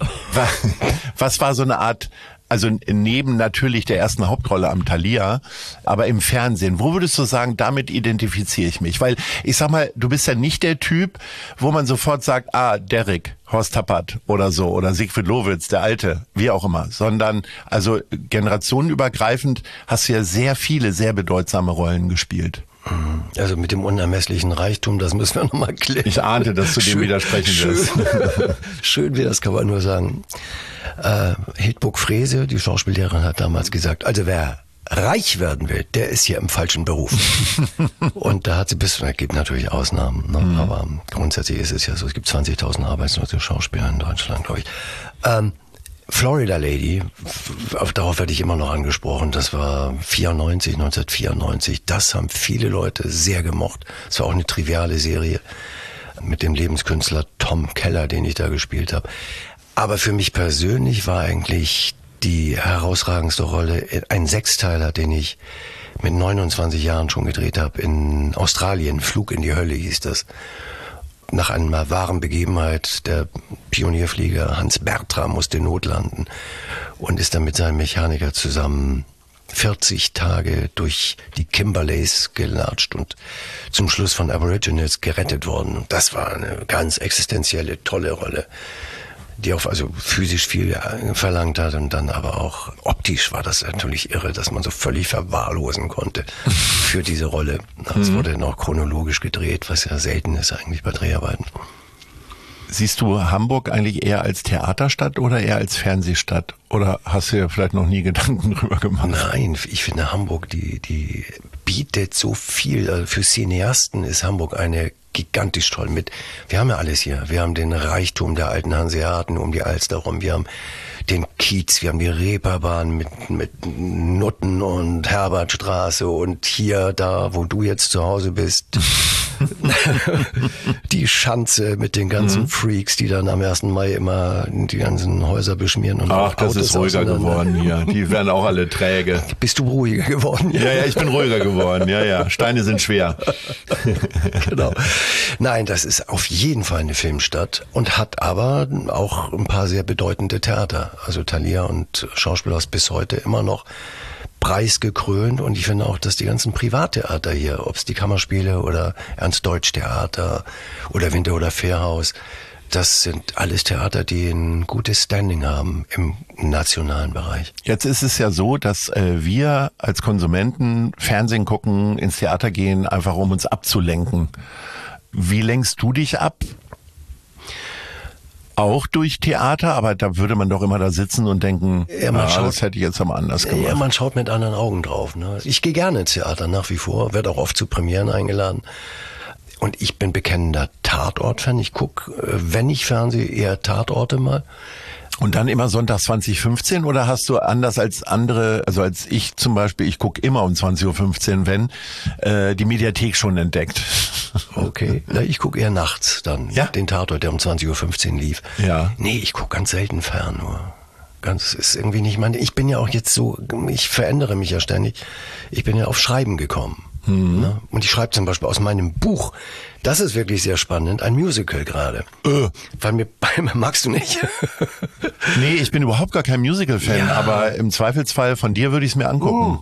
was war so eine Art, also neben natürlich der ersten Hauptrolle am Thalia, aber im Fernsehen, wo würdest du sagen, damit identifiziere ich mich? Weil ich sag mal, du bist ja nicht der Typ, wo man sofort sagt, Derek, Horst Tappert oder so, oder Siegfried Lowitz, der Alte, wie auch immer, sondern also generationenübergreifend hast du ja sehr viele, sehr bedeutsame Rollen gespielt. Also mit dem unermesslichen Reichtum, das müssen wir nochmal klären. Ich ahnte, dass du dem widersprechen wirst. Schön wie das kann man nur sagen. Hildburg Frese, die Schauspiellehrerin, hat damals gesagt, also wer reich werden will, der ist hier im falschen Beruf. Und da hat sie es gibt natürlich Ausnahmen, ne? Aber grundsätzlich ist es ja so, es gibt 20.000 arbeitslose Schauspieler in Deutschland, glaube ich. Florida Lady, darauf werde ich immer noch angesprochen, das war 1994, das haben viele Leute sehr gemocht. Es war auch eine triviale Serie mit dem Lebenskünstler Tom Keller, den ich da gespielt habe. Aber für mich persönlich war eigentlich die herausragendste Rolle ein Sechsteiler, den ich mit 29 Jahren schon gedreht habe in Australien, Flug in die Hölle hieß das. Nach einer wahren Begebenheit, der Pionierflieger Hans Bertram musste notlanden und ist dann mit seinem Mechaniker zusammen 40 Tage durch die Kimberleys gelatscht und zum Schluss von Aborigines gerettet worden. Und das war eine ganz existenzielle, tolle Rolle, die auch also physisch viel verlangt hat und dann aber auch optisch war das natürlich irre, dass man so völlig verwahrlosen konnte für diese Rolle. Es wurde noch chronologisch gedreht, was ja selten ist eigentlich bei Dreharbeiten. Siehst du Hamburg eigentlich eher als Theaterstadt oder eher als Fernsehstadt? Oder hast du ja vielleicht noch nie Gedanken drüber gemacht? Nein, ich finde Hamburg die bietet so viel. Also für Cineasten ist Hamburg eine gigantisch toll mit. Wir haben ja alles hier. Wir haben den Reichtum der alten Hanseaten um die Alster rum. Wir haben den Kiez, wir haben die Reeperbahn mit Nutten und Herbertstraße und hier, da, wo du jetzt zu Hause bist, die Schanze mit den ganzen Freaks, die dann am 1. Mai immer die ganzen Häuser beschmieren. Und ach, das ist ruhiger geworden hier. Die werden auch alle träge. Bist du ruhiger geworden? Ja, ich bin ruhiger geworden. Ja. Steine sind schwer. Genau. Nein, das ist auf jeden Fall eine Filmstadt und hat aber auch ein paar sehr bedeutende Theater. Also Thalia und Schauspielhaus bis heute immer noch preisgekrönt und ich finde auch, dass die ganzen Privattheater hier, ob es die Kammerspiele oder Ernst-Deutsch-Theater oder Winter- oder Fährhaus, das sind alles Theater, die ein gutes Standing haben im nationalen Bereich. Jetzt ist es ja so, dass wir als Konsumenten Fernsehen gucken, ins Theater gehen, einfach um uns abzulenken. Wie lenkst du dich ab? Auch durch Theater, aber da würde man doch immer da sitzen und denken, das hätte ich jetzt aber anders gemacht. Ja, man schaut mit anderen Augen drauf. Ne? Ich gehe gerne ins Theater nach wie vor, werde auch oft zu Premieren eingeladen. Und ich bin bekennender Tatort-Fan. Ich gucke, wenn ich Fernseh, eher Tatorte mal. Und dann immer Sonntag 20:15 oder hast du anders als andere, also als ich zum Beispiel, ich gucke immer um 20:15 Uhr, wenn die Mediathek schon entdeckt. Okay, na, ich gucke eher nachts dann, den Tatort, der um 20:15 Uhr lief. Ja. Nee, ich gucke ganz selten fern nur. Ganz ist irgendwie nicht meine. Ich bin ja auch jetzt so, ich verändere mich ja ständig. Ich bin ja auf Schreiben gekommen. Ne? Und ich schreibe zum Beispiel aus meinem Buch, das ist wirklich sehr spannend, ein Musical gerade. Weil magst du nicht? Nee, ich bin überhaupt gar kein Musical-Fan, aber im Zweifelsfall von dir würde ich es mir angucken.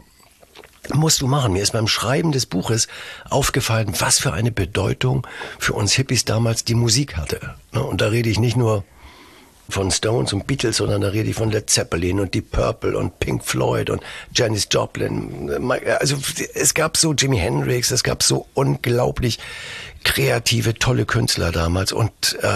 Musst du machen. Mir ist beim Schreiben des Buches aufgefallen, was für eine Bedeutung für uns Hippies damals die Musik hatte. Und da rede ich nicht nur von Stones und Beatles, sondern da rede ich von Led Zeppelin und Deep Purple und Pink Floyd und Janis Joplin. Also es gab so Jimi Hendrix, es gab so unglaublich kreative, tolle Künstler damals. Und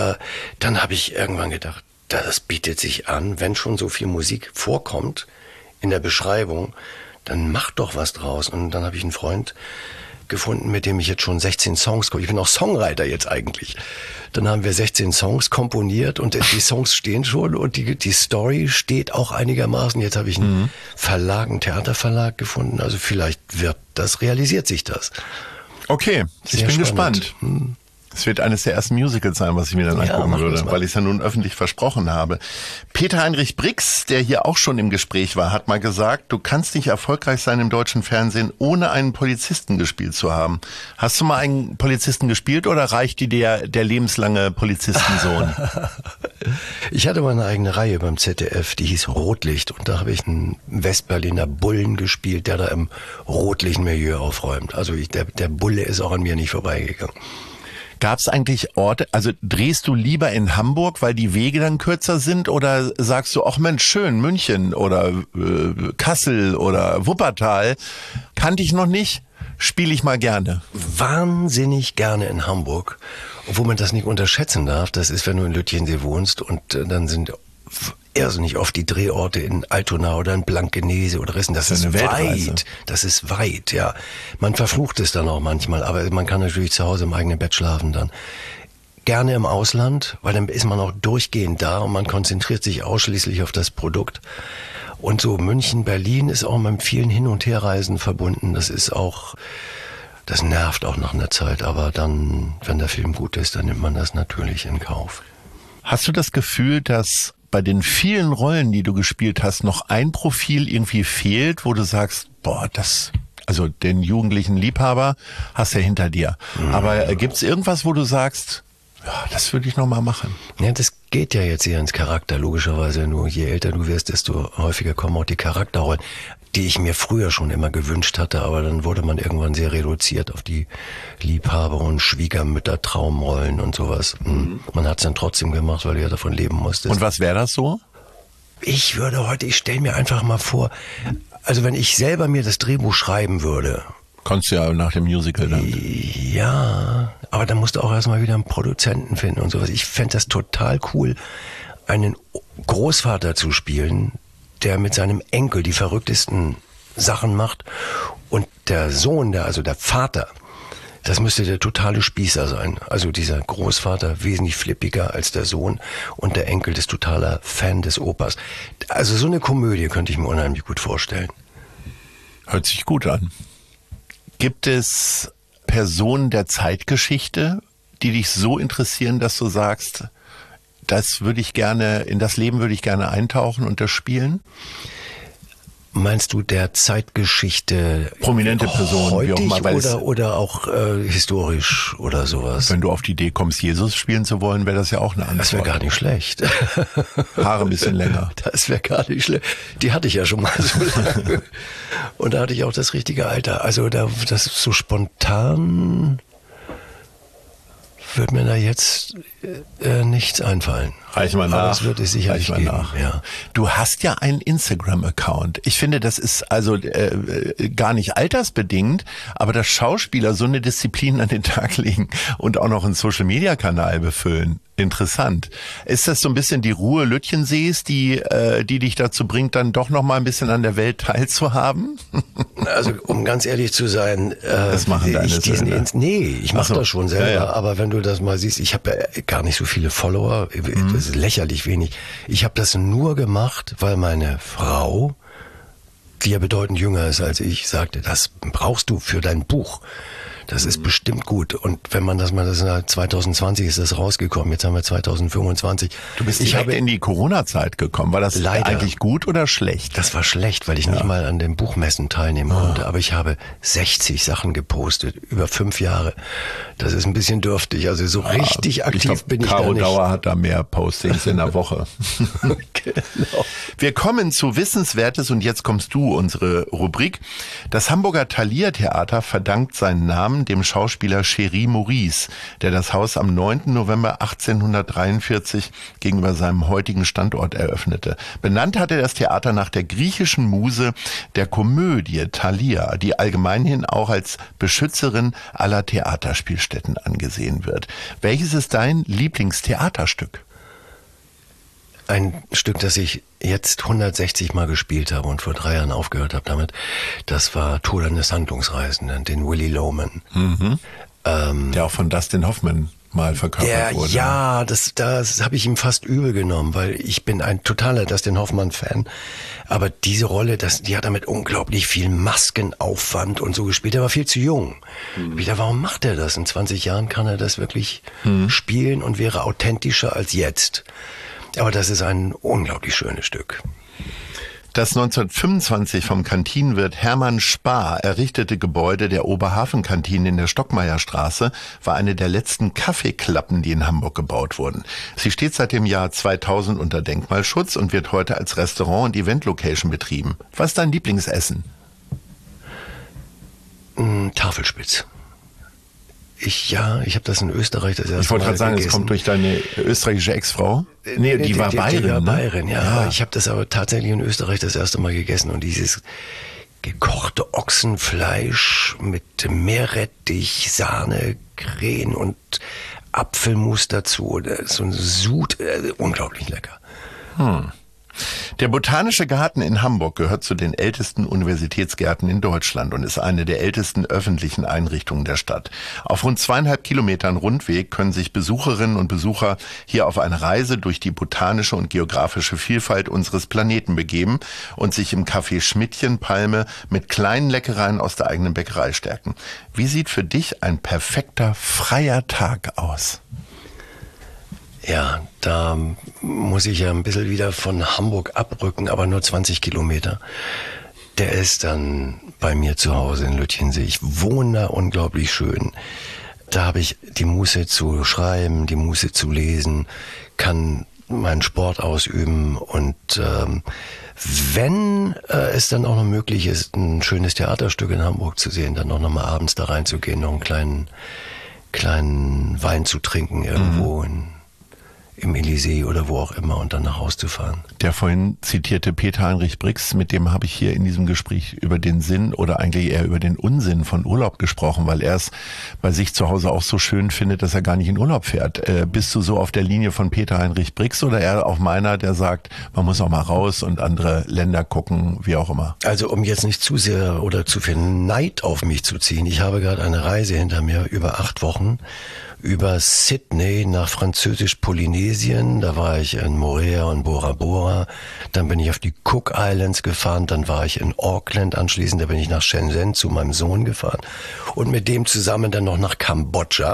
dann habe ich irgendwann gedacht, das bietet sich an, wenn schon so viel Musik vorkommt in der Beschreibung, dann mach doch was draus. Und dann habe ich einen Freund gefunden, mit dem ich jetzt schon 16 Songs, ich bin auch Songwriter jetzt eigentlich. Dann haben wir 16 Songs komponiert und die Songs stehen schon und die Story steht auch einigermaßen. Jetzt habe ich einen Verlag, einen Theaterverlag gefunden, also vielleicht realisiert sich das. Okay, ich bin gespannt. Es wird eines der ersten Musicals sein, was ich mir dann angucken würde, weil ich es ja nun öffentlich versprochen habe. Peter-Heinrich Brix, der hier auch schon im Gespräch war, hat mal gesagt, du kannst nicht erfolgreich sein im deutschen Fernsehen, ohne einen Polizisten gespielt zu haben. Hast du mal einen Polizisten gespielt oder reicht dir der lebenslange Polizistensohn? Ich hatte mal eine eigene Reihe beim ZDF, die hieß Rotlicht und da habe ich einen Westberliner Bullen gespielt, der da im rotlichen Milieu aufräumt. Also der Bulle ist auch an mir nicht vorbeigegangen. Gab es eigentlich Orte, also drehst du lieber in Hamburg, weil die Wege dann kürzer sind oder sagst du, ach Mensch, schön, München oder Kassel oder Wuppertal, kannte ich noch nicht, spiele ich mal gerne. Wahnsinnig gerne in Hamburg, obwohl man das nicht unterschätzen darf, das ist, wenn du in Lütjensee wohnst und dann sind irrsinnig oft die Drehorte in Altona oder in Blankenese oder Rissen. Das ist weit. Das ist weit, ja. Man verflucht es dann auch manchmal, aber man kann natürlich zu Hause im eigenen Bett schlafen dann. Gerne im Ausland, weil dann ist man auch durchgehend da und man konzentriert sich ausschließlich auf das Produkt. Und so München, Berlin ist auch mit vielen Hin- und Herreisen verbunden. Das nervt auch nach einer Zeit, aber dann, wenn der Film gut ist, dann nimmt man das natürlich in Kauf. Hast du das Gefühl, dass bei den vielen Rollen, die du gespielt hast, noch ein Profil irgendwie fehlt, wo du sagst, also den jugendlichen Liebhaber hast du ja hinter dir. Aber gibt's irgendwas, wo du sagst, ja, das würde ich noch mal machen? Ja, das geht ja jetzt eher ins Charakter, logischerweise. Nur je älter du wirst, desto häufiger kommen auch die Charakterrollen, die ich mir früher schon immer gewünscht hatte, aber dann wurde man irgendwann sehr reduziert auf die Liebhaber- und Schwiegermütter-Traumrollen und sowas. Man hat es dann trotzdem gemacht, weil du ja davon leben musstest. Und was wäre das so? Ich stelle mir einfach mal vor, also wenn ich selber mir das Drehbuch schreiben würde. Kannst du ja nach dem Musical dann. Ja, aber dann musst du auch erstmal wieder einen Produzenten finden und sowas. Ich fände das total cool, einen Großvater zu spielen, der mit seinem Enkel die verrücktesten Sachen macht. Und der Sohn, also der Vater, das müsste der totale Spießer sein. Also dieser Großvater wesentlich flippiger als der Sohn und der Enkel ist totaler Fan des Opas. Also so eine Komödie könnte ich mir unheimlich gut vorstellen. Hört sich gut an. Gibt es Personen der Zeitgeschichte, die dich so interessieren, dass du sagst, in das Leben würde ich gerne eintauchen und das spielen? Meinst du der Zeitgeschichte prominente Personen, heutig wie auch immer, oder auch historisch oder sowas? Wenn du auf die Idee kommst, Jesus spielen zu wollen, wäre das ja auch eine Antwort. Das wäre gar nicht schlecht. Haare ein bisschen länger. Das wäre gar nicht schlecht. Die hatte ich ja schon mal so lange. Und da hatte ich auch das richtige Alter. Also das ist so spontan, wird mir da jetzt nichts einfallen. Reich mal nach. Aber es wird es sicherlich geben. Ja. Du hast ja einen Instagram-Account. Ich finde, das ist also gar nicht altersbedingt, aber dass Schauspieler so eine Disziplin an den Tag legen und auch noch einen Social-Media-Kanal befüllen. Interessant. Ist das so ein bisschen die Ruhe Lütjensees, die dich dazu bringt, dann doch noch mal ein bisschen an der Welt teilzuhaben? Also um ganz ehrlich zu sein, das machen deine Söhne. Ich mache das schon selber, ja. Aber wenn du das mal siehst, ich habe ja gar nicht so viele Follower, das ist lächerlich wenig. Ich habe das nur gemacht, weil meine Frau, die ja bedeutend jünger ist als ich, sagte, das brauchst du für dein Buch. Das ist bestimmt gut. Und wenn man das 2020 ist das rausgekommen, jetzt haben wir 2025. Du bist direkt in die Corona-Zeit gekommen. War das leider eigentlich gut oder schlecht? Das war schlecht, weil ich nicht mal an den Buchmessen teilnehmen konnte. Aber ich habe 60 Sachen gepostet, über 5 Jahre. Das ist ein bisschen dürftig. Also so richtig aktiv bin ich da nicht. Caro Dauer hat da mehr Postings in der Woche. Genau. Wir kommen zu Wissenswertes und jetzt kommst du, unsere Rubrik. Das Hamburger Thalia-Theater verdankt seinen Namen dem Schauspieler Cherie Maurice, der das Haus am 9. November 1843 gegenüber seinem heutigen Standort eröffnete. Benannt hat er das Theater nach der griechischen Muse der Komödie Thalia, die allgemeinhin auch als Beschützerin aller Theaterspielstätten angesehen wird. Welches ist dein Lieblingstheaterstück? Ein Stück, das ich jetzt 160 Mal gespielt habe und vor 3 Jahren aufgehört habe damit, das war Tod eines Handlungsreisenden, den Willy Loman. Der auch von Dustin Hoffman mal verkörpert wurde. Ja, das habe ich ihm fast übel genommen, weil ich bin ein totaler Dustin Hoffman-Fan. Aber diese Rolle, die hat er mit unglaublich viel Maskenaufwand und so gespielt. Er war viel zu jung. Wieder, warum macht er das? In 20 Jahren kann er das wirklich spielen und wäre authentischer als jetzt. Aber das ist ein unglaublich schönes Stück. Das 1925 vom Kantinenwirt Hermann Spar errichtete Gebäude der Oberhafenkantine in der Stockmeierstraße war eine der letzten Kaffeeklappen, die in Hamburg gebaut wurden. Sie steht seit dem Jahr 2000 unter Denkmalschutz und wird heute als Restaurant und Event-Location betrieben. Was ist dein Lieblingsessen? Tafelspitz. Ich habe das in Österreich das erste Mal Ich wollte gerade sagen, gegessen. es kommt durch deine österreichische Ex-Frau? Nee, die war Bayerin. Die war ne? Bayerin, ja. Aber ich habe das aber tatsächlich in Österreich das erste Mal gegessen. Und dieses gekochte Ochsenfleisch mit Meerrettich, Sahne, Krähen und Apfelmus dazu. So ein Sud, unglaublich lecker. Der Botanische Garten in Hamburg gehört zu den ältesten Universitätsgärten in Deutschland und ist eine der ältesten öffentlichen Einrichtungen der Stadt. Auf rund 2,5 Kilometern Rundweg können sich Besucherinnen und Besucher hier auf eine Reise durch die botanische und geografische Vielfalt unseres Planeten begeben und sich im Café Schmidtchen Palme mit kleinen Leckereien aus der eigenen Bäckerei stärken. Wie sieht für dich ein perfekter freier Tag aus? Ja, da muss ich ja ein bisschen wieder von Hamburg abrücken, aber nur 20 Kilometer. Der ist dann bei mir zu Hause in Lütjensee. Ich wohne da unglaublich schön. Da habe ich die Muße zu schreiben, die Muße zu lesen, kann meinen Sport ausüben und wenn es dann auch noch möglich ist, ein schönes Theaterstück in Hamburg zu sehen, dann auch noch mal abends da reinzugehen, noch einen kleinen Wein zu trinken irgendwo im Elysée oder wo auch immer und dann nach Hause zu fahren. Der vorhin zitierte Peter-Heinrich Brix, mit dem habe ich hier in diesem Gespräch über den Sinn oder eigentlich eher über den Unsinn von Urlaub gesprochen, weil er es bei sich zu Hause auch so schön findet, dass er gar nicht in Urlaub fährt. Bist du so auf der Linie von Peter-Heinrich Brix oder eher auf meiner, der sagt, man muss auch mal raus und andere Länder gucken, wie auch immer? Also um jetzt nicht zu sehr oder zu viel Neid auf mich zu ziehen, ich habe gerade eine Reise hinter mir über 8 Wochen über Sydney nach Französisch-Polynesien. Da war ich in Moorea und Bora Bora. Dann bin ich auf die Cook Islands gefahren. Dann war ich in Auckland anschließend. Da bin ich nach Shenzhen zu meinem Sohn gefahren. Und mit dem zusammen dann noch nach Kambodscha.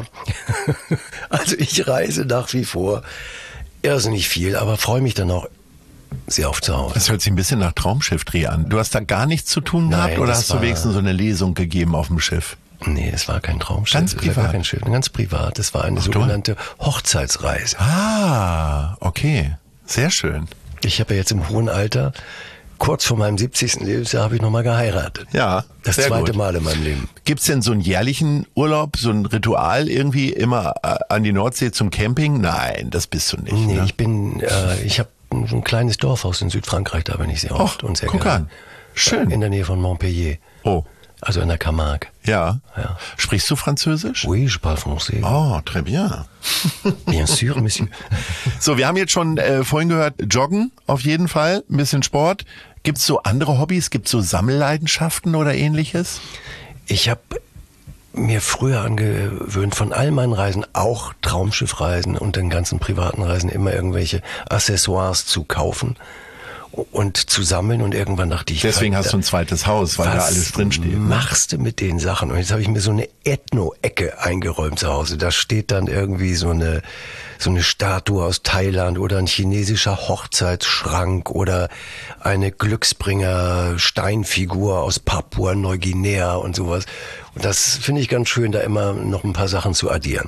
Also ich reise nach wie vor irrsinnig viel, aber freue mich dann auch sehr oft zu Hause. Das hört sich ein bisschen nach Traumschiffdreh an. Du hast da gar nichts zu tun gehabt? Nein, oder hast du wenigstens so eine Lesung gegeben auf dem Schiff? Nee, es war kein Traumschiff. Ganz privat? Es war gar kein Schiff, ganz privat. Es war eine sogenannte Hochzeitsreise. Ah, okay. Sehr schön. Ich habe ja jetzt im hohen Alter, kurz vor meinem 70. Lebensjahr, habe ich nochmal geheiratet. Ja, Das sehr zweite gut. Mal in meinem Leben. Gibt's denn so einen jährlichen Urlaub, so ein Ritual irgendwie immer an die Nordsee zum Camping? Nein, das bist du nicht. Nee, ne? ich habe so ein kleines Dorfhaus in Südfrankreich, da bin ich sehr oft und sehr guck gerne. an. Schön. In der Nähe von Montpellier. Oh, Also in der Camargue. ja. Ja. Sprichst du Französisch? Oui, je parle français. Oh, très bien. Bien sûr, monsieur. So, wir haben jetzt schon vorhin gehört, Joggen auf jeden Fall, ein bisschen Sport. Gibt's so andere Hobbys? Gibt's so Sammelleidenschaften oder ähnliches? Ich habe mir früher angewöhnt, von all meinen Reisen, auch Traumschiffreisen und den ganzen privaten Reisen, immer irgendwelche Accessoires zu kaufen und zu sammeln und irgendwann dachte ich... Deswegen hast du ein zweites Haus, weil da alles drinsteht. Was machst du mit den Sachen? Und jetzt habe ich mir so eine Ethno-Ecke eingeräumt zu Hause. Da steht dann irgendwie so eine Statue aus Thailand oder ein chinesischer Hochzeitsschrank oder eine Glücksbringer-Steinfigur aus Papua-Neuguinea und sowas. Und das finde ich ganz schön, da immer noch ein paar Sachen zu addieren.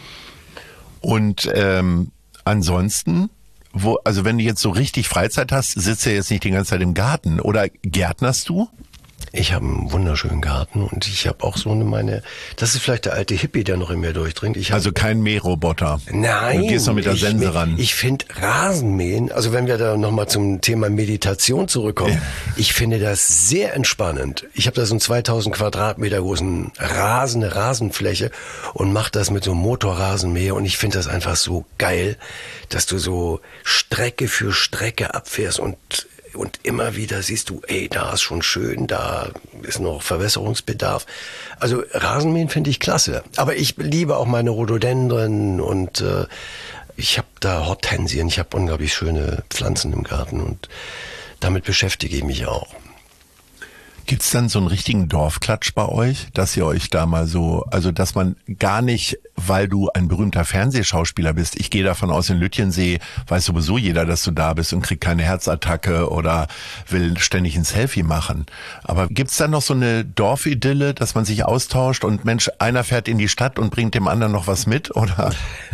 Und ansonsten, also wenn du jetzt so richtig Freizeit hast, sitzt du ja jetzt nicht die ganze Zeit im Garten. Oder gärtnerst du? Ich habe einen wunderschönen Garten und ich habe auch so das ist vielleicht der alte Hippie, der noch in mir durchdringt. Also kein Mähroboter. Nein. Du gehst noch mit der Sense ran. Ich finde Rasenmähen, also wenn wir da nochmal zum Thema Meditation zurückkommen, ich finde das sehr entspannend. Ich habe da so einen 2000 Quadratmeter großen eine Rasenfläche und mache das mit so einem Motorrasenmäher und ich finde das einfach so geil, dass du so Strecke für Strecke abfährst und immer wieder siehst du, ey, da ist schon schön, da ist noch Verwässerungsbedarf. Also Rasenmähen finde ich klasse. Aber ich liebe auch meine Rhododendren und ich habe da Hortensien, ich habe unglaublich schöne Pflanzen im Garten und damit beschäftige ich mich auch. Gibt's dann so einen richtigen Dorfklatsch bei euch, dass ihr euch da mal so, also dass man gar nicht, weil du ein berühmter Fernsehschauspieler bist, ich gehe davon aus, in Lütjensee weiß sowieso jeder, dass du da bist und kriegt keine Herzattacke oder will ständig ein Selfie machen. Aber gibt's dann noch so eine Dorfidylle, dass man sich austauscht und Mensch, einer fährt in die Stadt und bringt dem anderen noch was mit, oder?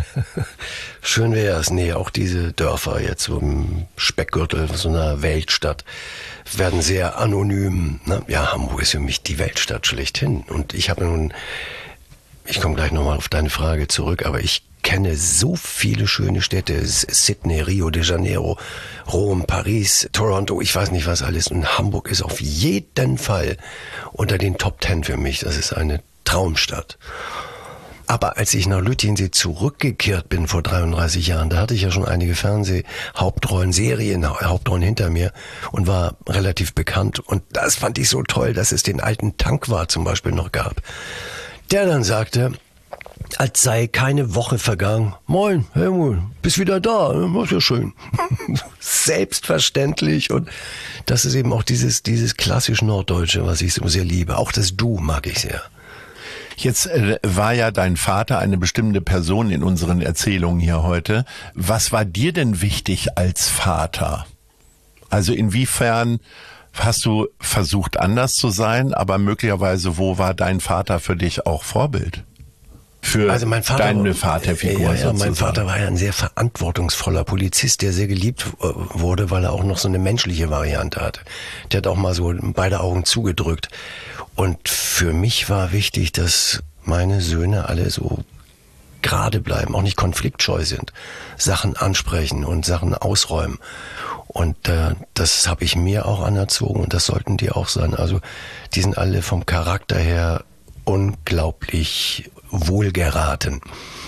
Schön wäre es. Nee, auch diese Dörfer jetzt so im Speckgürtel so einer Weltstadt werden sehr anonym. Ne? Ja, Hamburg ist für mich die Weltstadt schlechthin. Und ich komme gleich nochmal auf deine Frage zurück, aber ich kenne so viele schöne Städte. Sydney, Rio de Janeiro, Rom, Paris, Toronto, ich weiß nicht was alles. Und Hamburg ist auf jeden Fall unter den Top 10 für mich. Das ist eine Traumstadt. Aber als ich nach Lütjensee zurückgekehrt bin vor 33 Jahren, da hatte ich ja schon einige Fernsehhauptrollen, Serienhauptrollen hinter mir und war relativ bekannt. Und das fand ich so toll, dass es den alten Tankwart zum Beispiel noch gab, der dann sagte, als sei keine Woche vergangen. Moin, Helmut, bist wieder da, das ist ja schön. Selbstverständlich und das ist eben auch dieses klassisch Norddeutsche, was ich so sehr liebe. Auch das Du mag ich sehr. Jetzt war ja dein Vater eine bestimmte Person in unseren Erzählungen hier heute. Was war dir denn wichtig als Vater? Also inwiefern hast du versucht, anders zu sein, aber möglicherweise, wo war dein Vater für dich auch Vorbild? Für also mein Vater, deine Vaterfigur ja, mein Vater war ja ein sehr verantwortungsvoller Polizist, der sehr geliebt wurde, weil er auch noch so eine menschliche Variante hatte. Der hat auch mal so beide Augen zugedrückt. Und für mich war wichtig, dass meine Söhne alle so gerade bleiben, auch nicht konfliktscheu sind, Sachen ansprechen und Sachen ausräumen. Und das habe ich mir auch anerzogen und das sollten die auch sein. Also die sind alle vom Charakter her unglaublich wohlgeraten.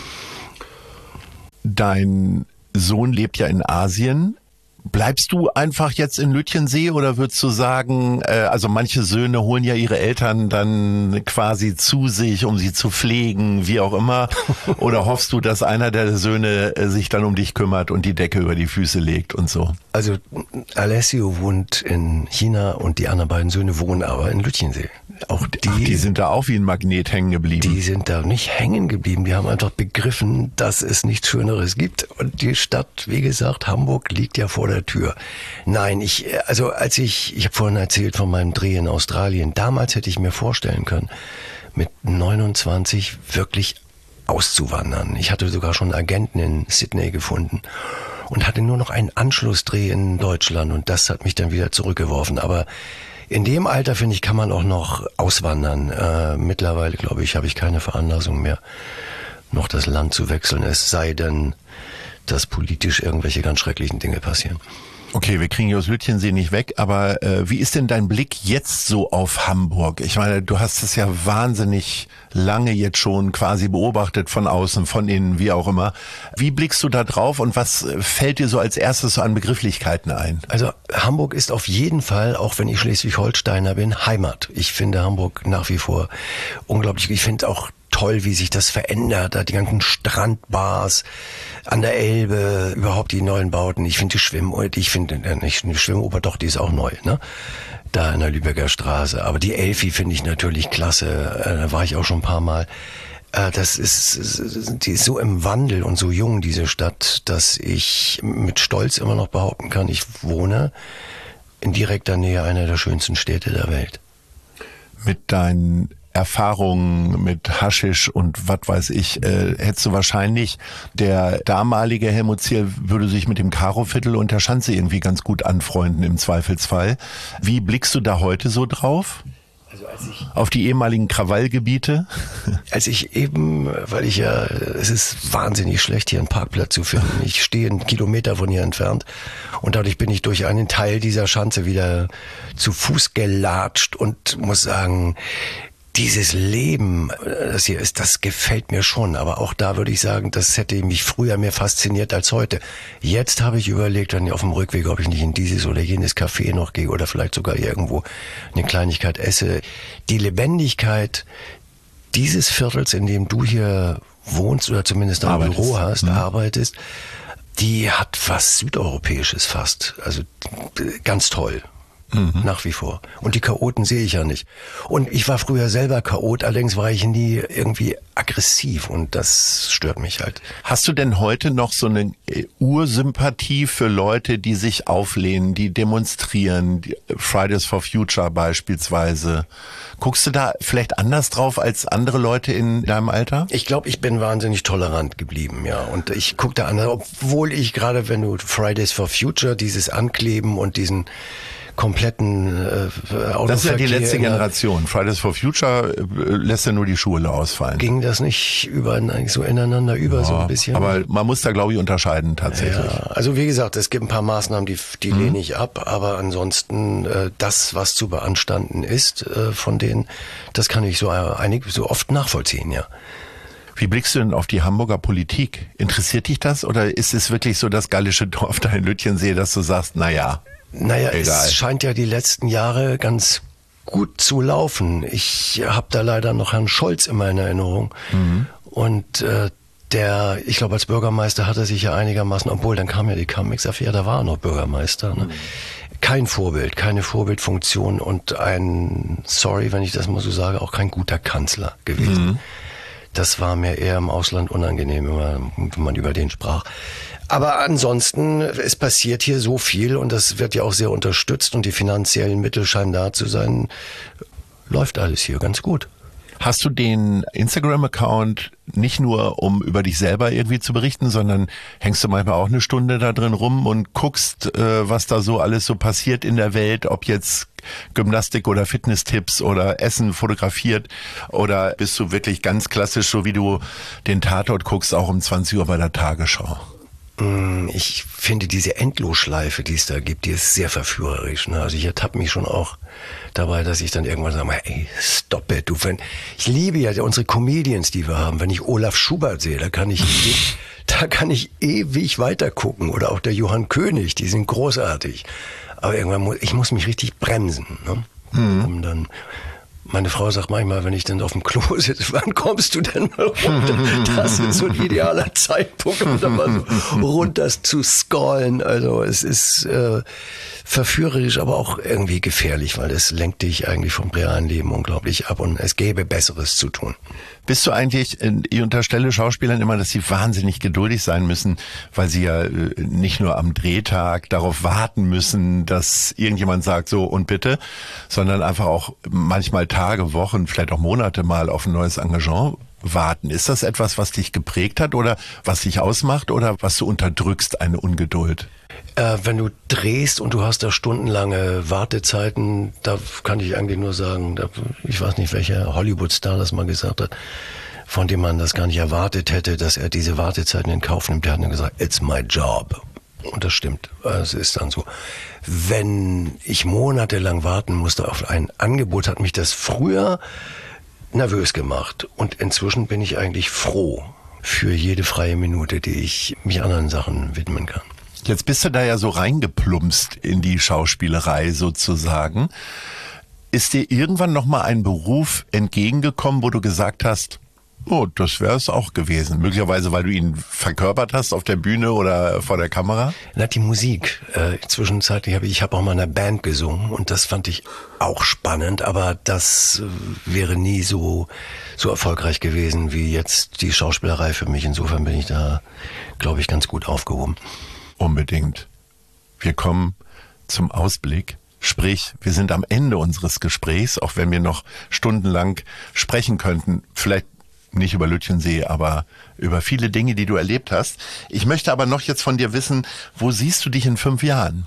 Dein Sohn lebt ja in Asien. Bleibst du einfach jetzt in Lütjensee oder würdest du sagen, also manche Söhne holen ja ihre Eltern dann quasi zu sich, um sie zu pflegen, wie auch immer, oder hoffst du, dass einer der Söhne sich dann um dich kümmert und die Decke über die Füße legt und so? Also Alessio wohnt in China und die anderen beiden Söhne wohnen aber in Lütjensee. Auch die sind da auch wie ein Magnet hängen geblieben. Die sind da nicht hängen geblieben. Die haben einfach begriffen, dass es nichts Schöneres gibt. Und die Stadt, wie gesagt, Hamburg liegt ja vor der Tür. Nein, ich habe vorhin erzählt von meinem Dreh in Australien. Damals hätte ich mir vorstellen können, mit 29 wirklich auszuwandern. Ich hatte sogar schon Agenten in Sydney gefunden und hatte nur noch einen Anschlussdreh in Deutschland. Und das hat mich dann wieder zurückgeworfen. Aber in dem Alter, finde ich, kann man auch noch auswandern. Mittlerweile, glaube ich, habe ich keine Veranlassung mehr, noch das Land zu wechseln. Es sei denn, dass politisch irgendwelche ganz schrecklichen Dinge passieren. Okay, wir kriegen hier aus Lütjensee nicht weg, aber wie ist denn dein Blick jetzt so auf Hamburg? Ich meine, du hast es ja wahnsinnig lange jetzt schon quasi beobachtet, von außen, von innen, wie auch immer. Wie blickst du da drauf und was fällt dir so als erstes so an Begrifflichkeiten ein? Also Hamburg ist auf jeden Fall, auch wenn ich Schleswig-Holsteiner bin, Heimat. Ich finde Hamburg nach wie vor unglaublich. Ich finde auch toll, wie sich das verändert, da die ganzen Strandbars an der Elbe, überhaupt die neuen Bauten. Ich finde die Schwimmoper, doch, die ist auch neu, ne? Da in der Lübecker Straße. Aber die Elfi finde ich natürlich klasse, da war ich auch schon ein paar Mal. Die ist so im Wandel und so jung, diese Stadt, dass ich mit Stolz immer noch behaupten kann, ich wohne in direkter Nähe einer der schönsten Städte der Welt. Mit deinen Erfahrungen mit Haschisch und was weiß ich, hättest du wahrscheinlich, der damalige Helmut Zierl würde sich mit dem Karoviertel und der Schanze irgendwie ganz gut anfreunden im Zweifelsfall. Wie blickst du da heute so drauf? Also auf die ehemaligen Krawallgebiete? Als ich eben, es ist wahnsinnig schlecht, hier einen Parkplatz zu finden. Ich stehe 1 Kilometer von hier entfernt und dadurch bin ich durch einen Teil dieser Schanze wieder zu Fuß gelatscht und muss sagen, dieses Leben, das hier ist, das gefällt mir schon. Aber auch da würde ich sagen, das hätte mich früher mehr fasziniert als heute. Jetzt habe ich überlegt, dann auf dem Rückweg, ob ich nicht in dieses oder jenes Café noch gehe oder vielleicht sogar irgendwo eine Kleinigkeit esse. Die Lebendigkeit dieses Viertels, in dem du hier wohnst oder zumindest ein Büro hast, arbeitest, die hat was Südeuropäisches fast. Also ganz toll. Nach wie vor. Und die Chaoten sehe ich ja nicht. Und ich war früher selber Chaot, allerdings war ich nie irgendwie aggressiv und das stört mich halt. Hast du denn heute noch so eine Ursympathie für Leute, die sich auflehnen, die demonstrieren, die Fridays for Future beispielsweise? Guckst du da vielleicht anders drauf als andere Leute in deinem Alter? Ich glaube, ich bin wahnsinnig tolerant geblieben, ja. Und ich gucke da anders, obwohl ich gerade, wenn du Fridays for Future, dieses Ankleben und diesen kompletten Autoverkehr. Das ist ja die letzte Generation. Fridays for Future lässt ja nur die Schuhe ausfallen. Ging das nicht so ineinander über, so ein bisschen? Aber man muss da, glaube ich, unterscheiden tatsächlich. Ja, also wie gesagt, es gibt ein paar Maßnahmen, die lehne ich ab, aber ansonsten das, was zu beanstanden ist von denen, das kann ich so oft nachvollziehen, ja. Wie blickst du denn auf die Hamburger Politik? Interessiert dich das oder ist es wirklich so das gallische Dorf da in Lütjensee, dass du sagst, naja, egal. Es scheint ja die letzten Jahre ganz gut zu laufen. Ich habe da leider noch Herrn Scholz immer in Erinnerung. Und ich glaube, als Bürgermeister hat er sich ja einigermaßen, obwohl dann kam ja die Cum-Ex-Affäre, da war er noch Bürgermeister. Ne? Kein Vorbild, keine Vorbildfunktion und sorry, wenn ich das mal so sage, auch kein guter Kanzler gewesen. Das war mir eher im Ausland unangenehm, wenn man über den sprach. Aber ansonsten, es passiert hier so viel und das wird ja auch sehr unterstützt und die finanziellen Mittel scheinen da zu sein. Läuft alles hier ganz gut. Hast du den Instagram-Account nicht nur, um über dich selber irgendwie zu berichten, sondern hängst du manchmal auch eine Stunde da drin rum und guckst, was da so alles so passiert in der Welt, ob jetzt Gymnastik oder Fitness-Tipps oder Essen fotografiert, oder bist du wirklich ganz klassisch, so wie du den Tatort guckst, auch um 20 Uhr bei der Tagesschau? Ich finde diese Endlosschleife, die es da gibt, die ist sehr verführerisch. Ne? Also ich ertappe mich schon auch dabei, dass ich dann irgendwann sage, ey, stop it. Ich liebe ja unsere Comedians, die wir haben. Wenn ich Olaf Schubert sehe, da kann ich ewig weiter gucken. Oder auch der Johann König, die sind großartig. Aber irgendwann ich muss mich richtig bremsen, ne? Um dann. Meine Frau sagt manchmal, wenn ich dann auf dem Klo sitze, wann kommst du denn mal runter? Das ist so ein idealer Zeitpunkt, um da mal so runter zu scrollen. Also es ist verführerisch, aber auch irgendwie gefährlich, weil es lenkt dich eigentlich vom realen Leben unglaublich ab und es gäbe Besseres zu tun. Bist du eigentlich, ich unterstelle Schauspielern immer, dass sie wahnsinnig geduldig sein müssen, weil sie ja nicht nur am Drehtag darauf warten müssen, dass irgendjemand sagt, so und bitte, sondern einfach auch manchmal Tage, Wochen, vielleicht auch Monate mal auf ein neues Engagement warten. Ist das etwas, was dich geprägt hat oder was dich ausmacht oder was du unterdrückst, eine Ungeduld? Wenn du drehst und du hast da stundenlange Wartezeiten, da kann ich eigentlich nur sagen, ich weiß nicht, welcher Hollywood-Star das mal gesagt hat, von dem man das gar nicht erwartet hätte, dass er diese Wartezeiten in Kauf nimmt. Der hat dann gesagt, it's my job. Und das stimmt. Es ist dann so. Wenn ich monatelang warten musste auf ein Angebot, hat mich das früher nervös gemacht. Und inzwischen bin ich eigentlich froh für jede freie Minute, die ich mich anderen Sachen widmen kann. Jetzt bist du da ja so reingeplumpst in die Schauspielerei sozusagen. Ist dir irgendwann nochmal ein Beruf entgegengekommen, wo du gesagt hast, oh, das wäre es auch gewesen? Möglicherweise, weil du ihn verkörpert hast auf der Bühne oder vor der Kamera? Na, die Musik. Zwischenzeitlich habe ich auch mal in einer Band gesungen und das fand ich auch spannend, aber das wäre nie so erfolgreich gewesen wie jetzt die Schauspielerei für mich. Insofern bin ich da, glaube ich, ganz gut aufgehoben. Unbedingt. Wir kommen zum Ausblick. Sprich, wir sind am Ende unseres Gesprächs, auch wenn wir noch stundenlang sprechen könnten. Vielleicht nicht über Lütjensee, aber über viele Dinge, die du erlebt hast. Ich möchte aber noch jetzt von dir wissen, wo siehst du dich in 5 Jahren?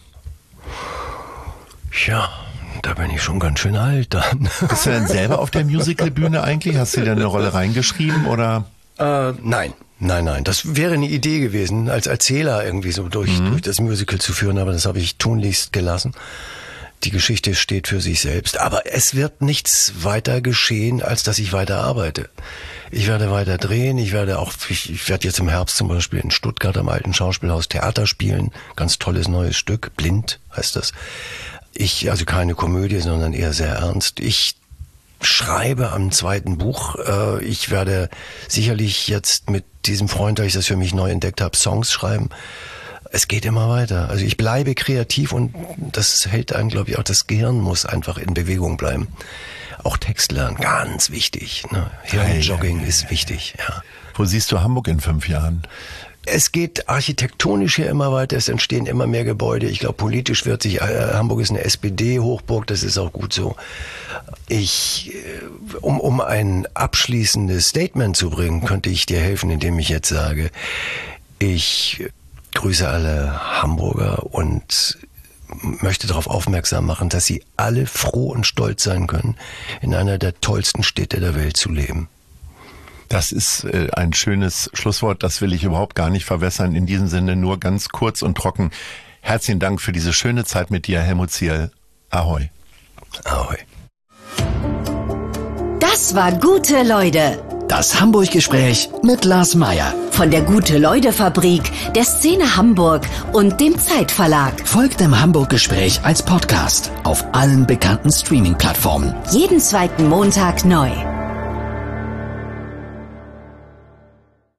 Ja, da bin ich schon ganz schön alt dann. Bist du denn selber auf der Musicalbühne eigentlich? Hast du dir eine Rolle reingeschrieben oder? Nein. Das wäre eine Idee gewesen, als Erzähler irgendwie so durch das Musical zu führen, aber das habe ich tunlichst gelassen. Die Geschichte steht für sich selbst, aber es wird nichts weiter geschehen, als dass ich weiter arbeite. Ich werde weiter drehen, ich werde jetzt im Herbst zum Beispiel in Stuttgart am Alten Schauspielhaus Theater spielen, ganz tolles neues Stück, Blind heißt das. Also keine Komödie, sondern eher sehr ernst. Ich schreibe am 2. Buch. Ich werde sicherlich jetzt mit diesem Freund, da ich das für mich neu entdeckt habe, Songs schreiben. Es geht immer weiter. Also ich bleibe kreativ und das hält einem, glaube ich, auch das Gehirn muss einfach in Bewegung bleiben. Auch Text lernen, ganz wichtig. Ne? Hirnjogging ist wichtig. Ja. Wo siehst du Hamburg in 5 Jahren? Es geht architektonisch hier immer weiter, es entstehen immer mehr Gebäude. Ich glaube, politisch wird sich, Hamburg ist eine SPD-Hochburg, das ist auch gut so. Um ein abschließendes Statement zu bringen, könnte ich dir helfen, indem ich jetzt sage, ich grüße alle Hamburger und möchte darauf aufmerksam machen, dass sie alle froh und stolz sein können, in einer der tollsten Städte der Welt zu leben. Das ist ein schönes Schlusswort, das will ich überhaupt gar nicht verwässern. In diesem Sinne nur ganz kurz und trocken. Herzlichen Dank für diese schöne Zeit mit dir, Helmut Zierl. Ahoi. Ahoi. Das war Gute Leute. Das Hamburg-Gespräch mit Lars Meier. Von der Gute-Leute-Fabrik, der Szene Hamburg und dem Zeitverlag. Folgt dem Hamburg-Gespräch als Podcast auf allen bekannten Streaming-Plattformen. Jeden 2. Montag neu.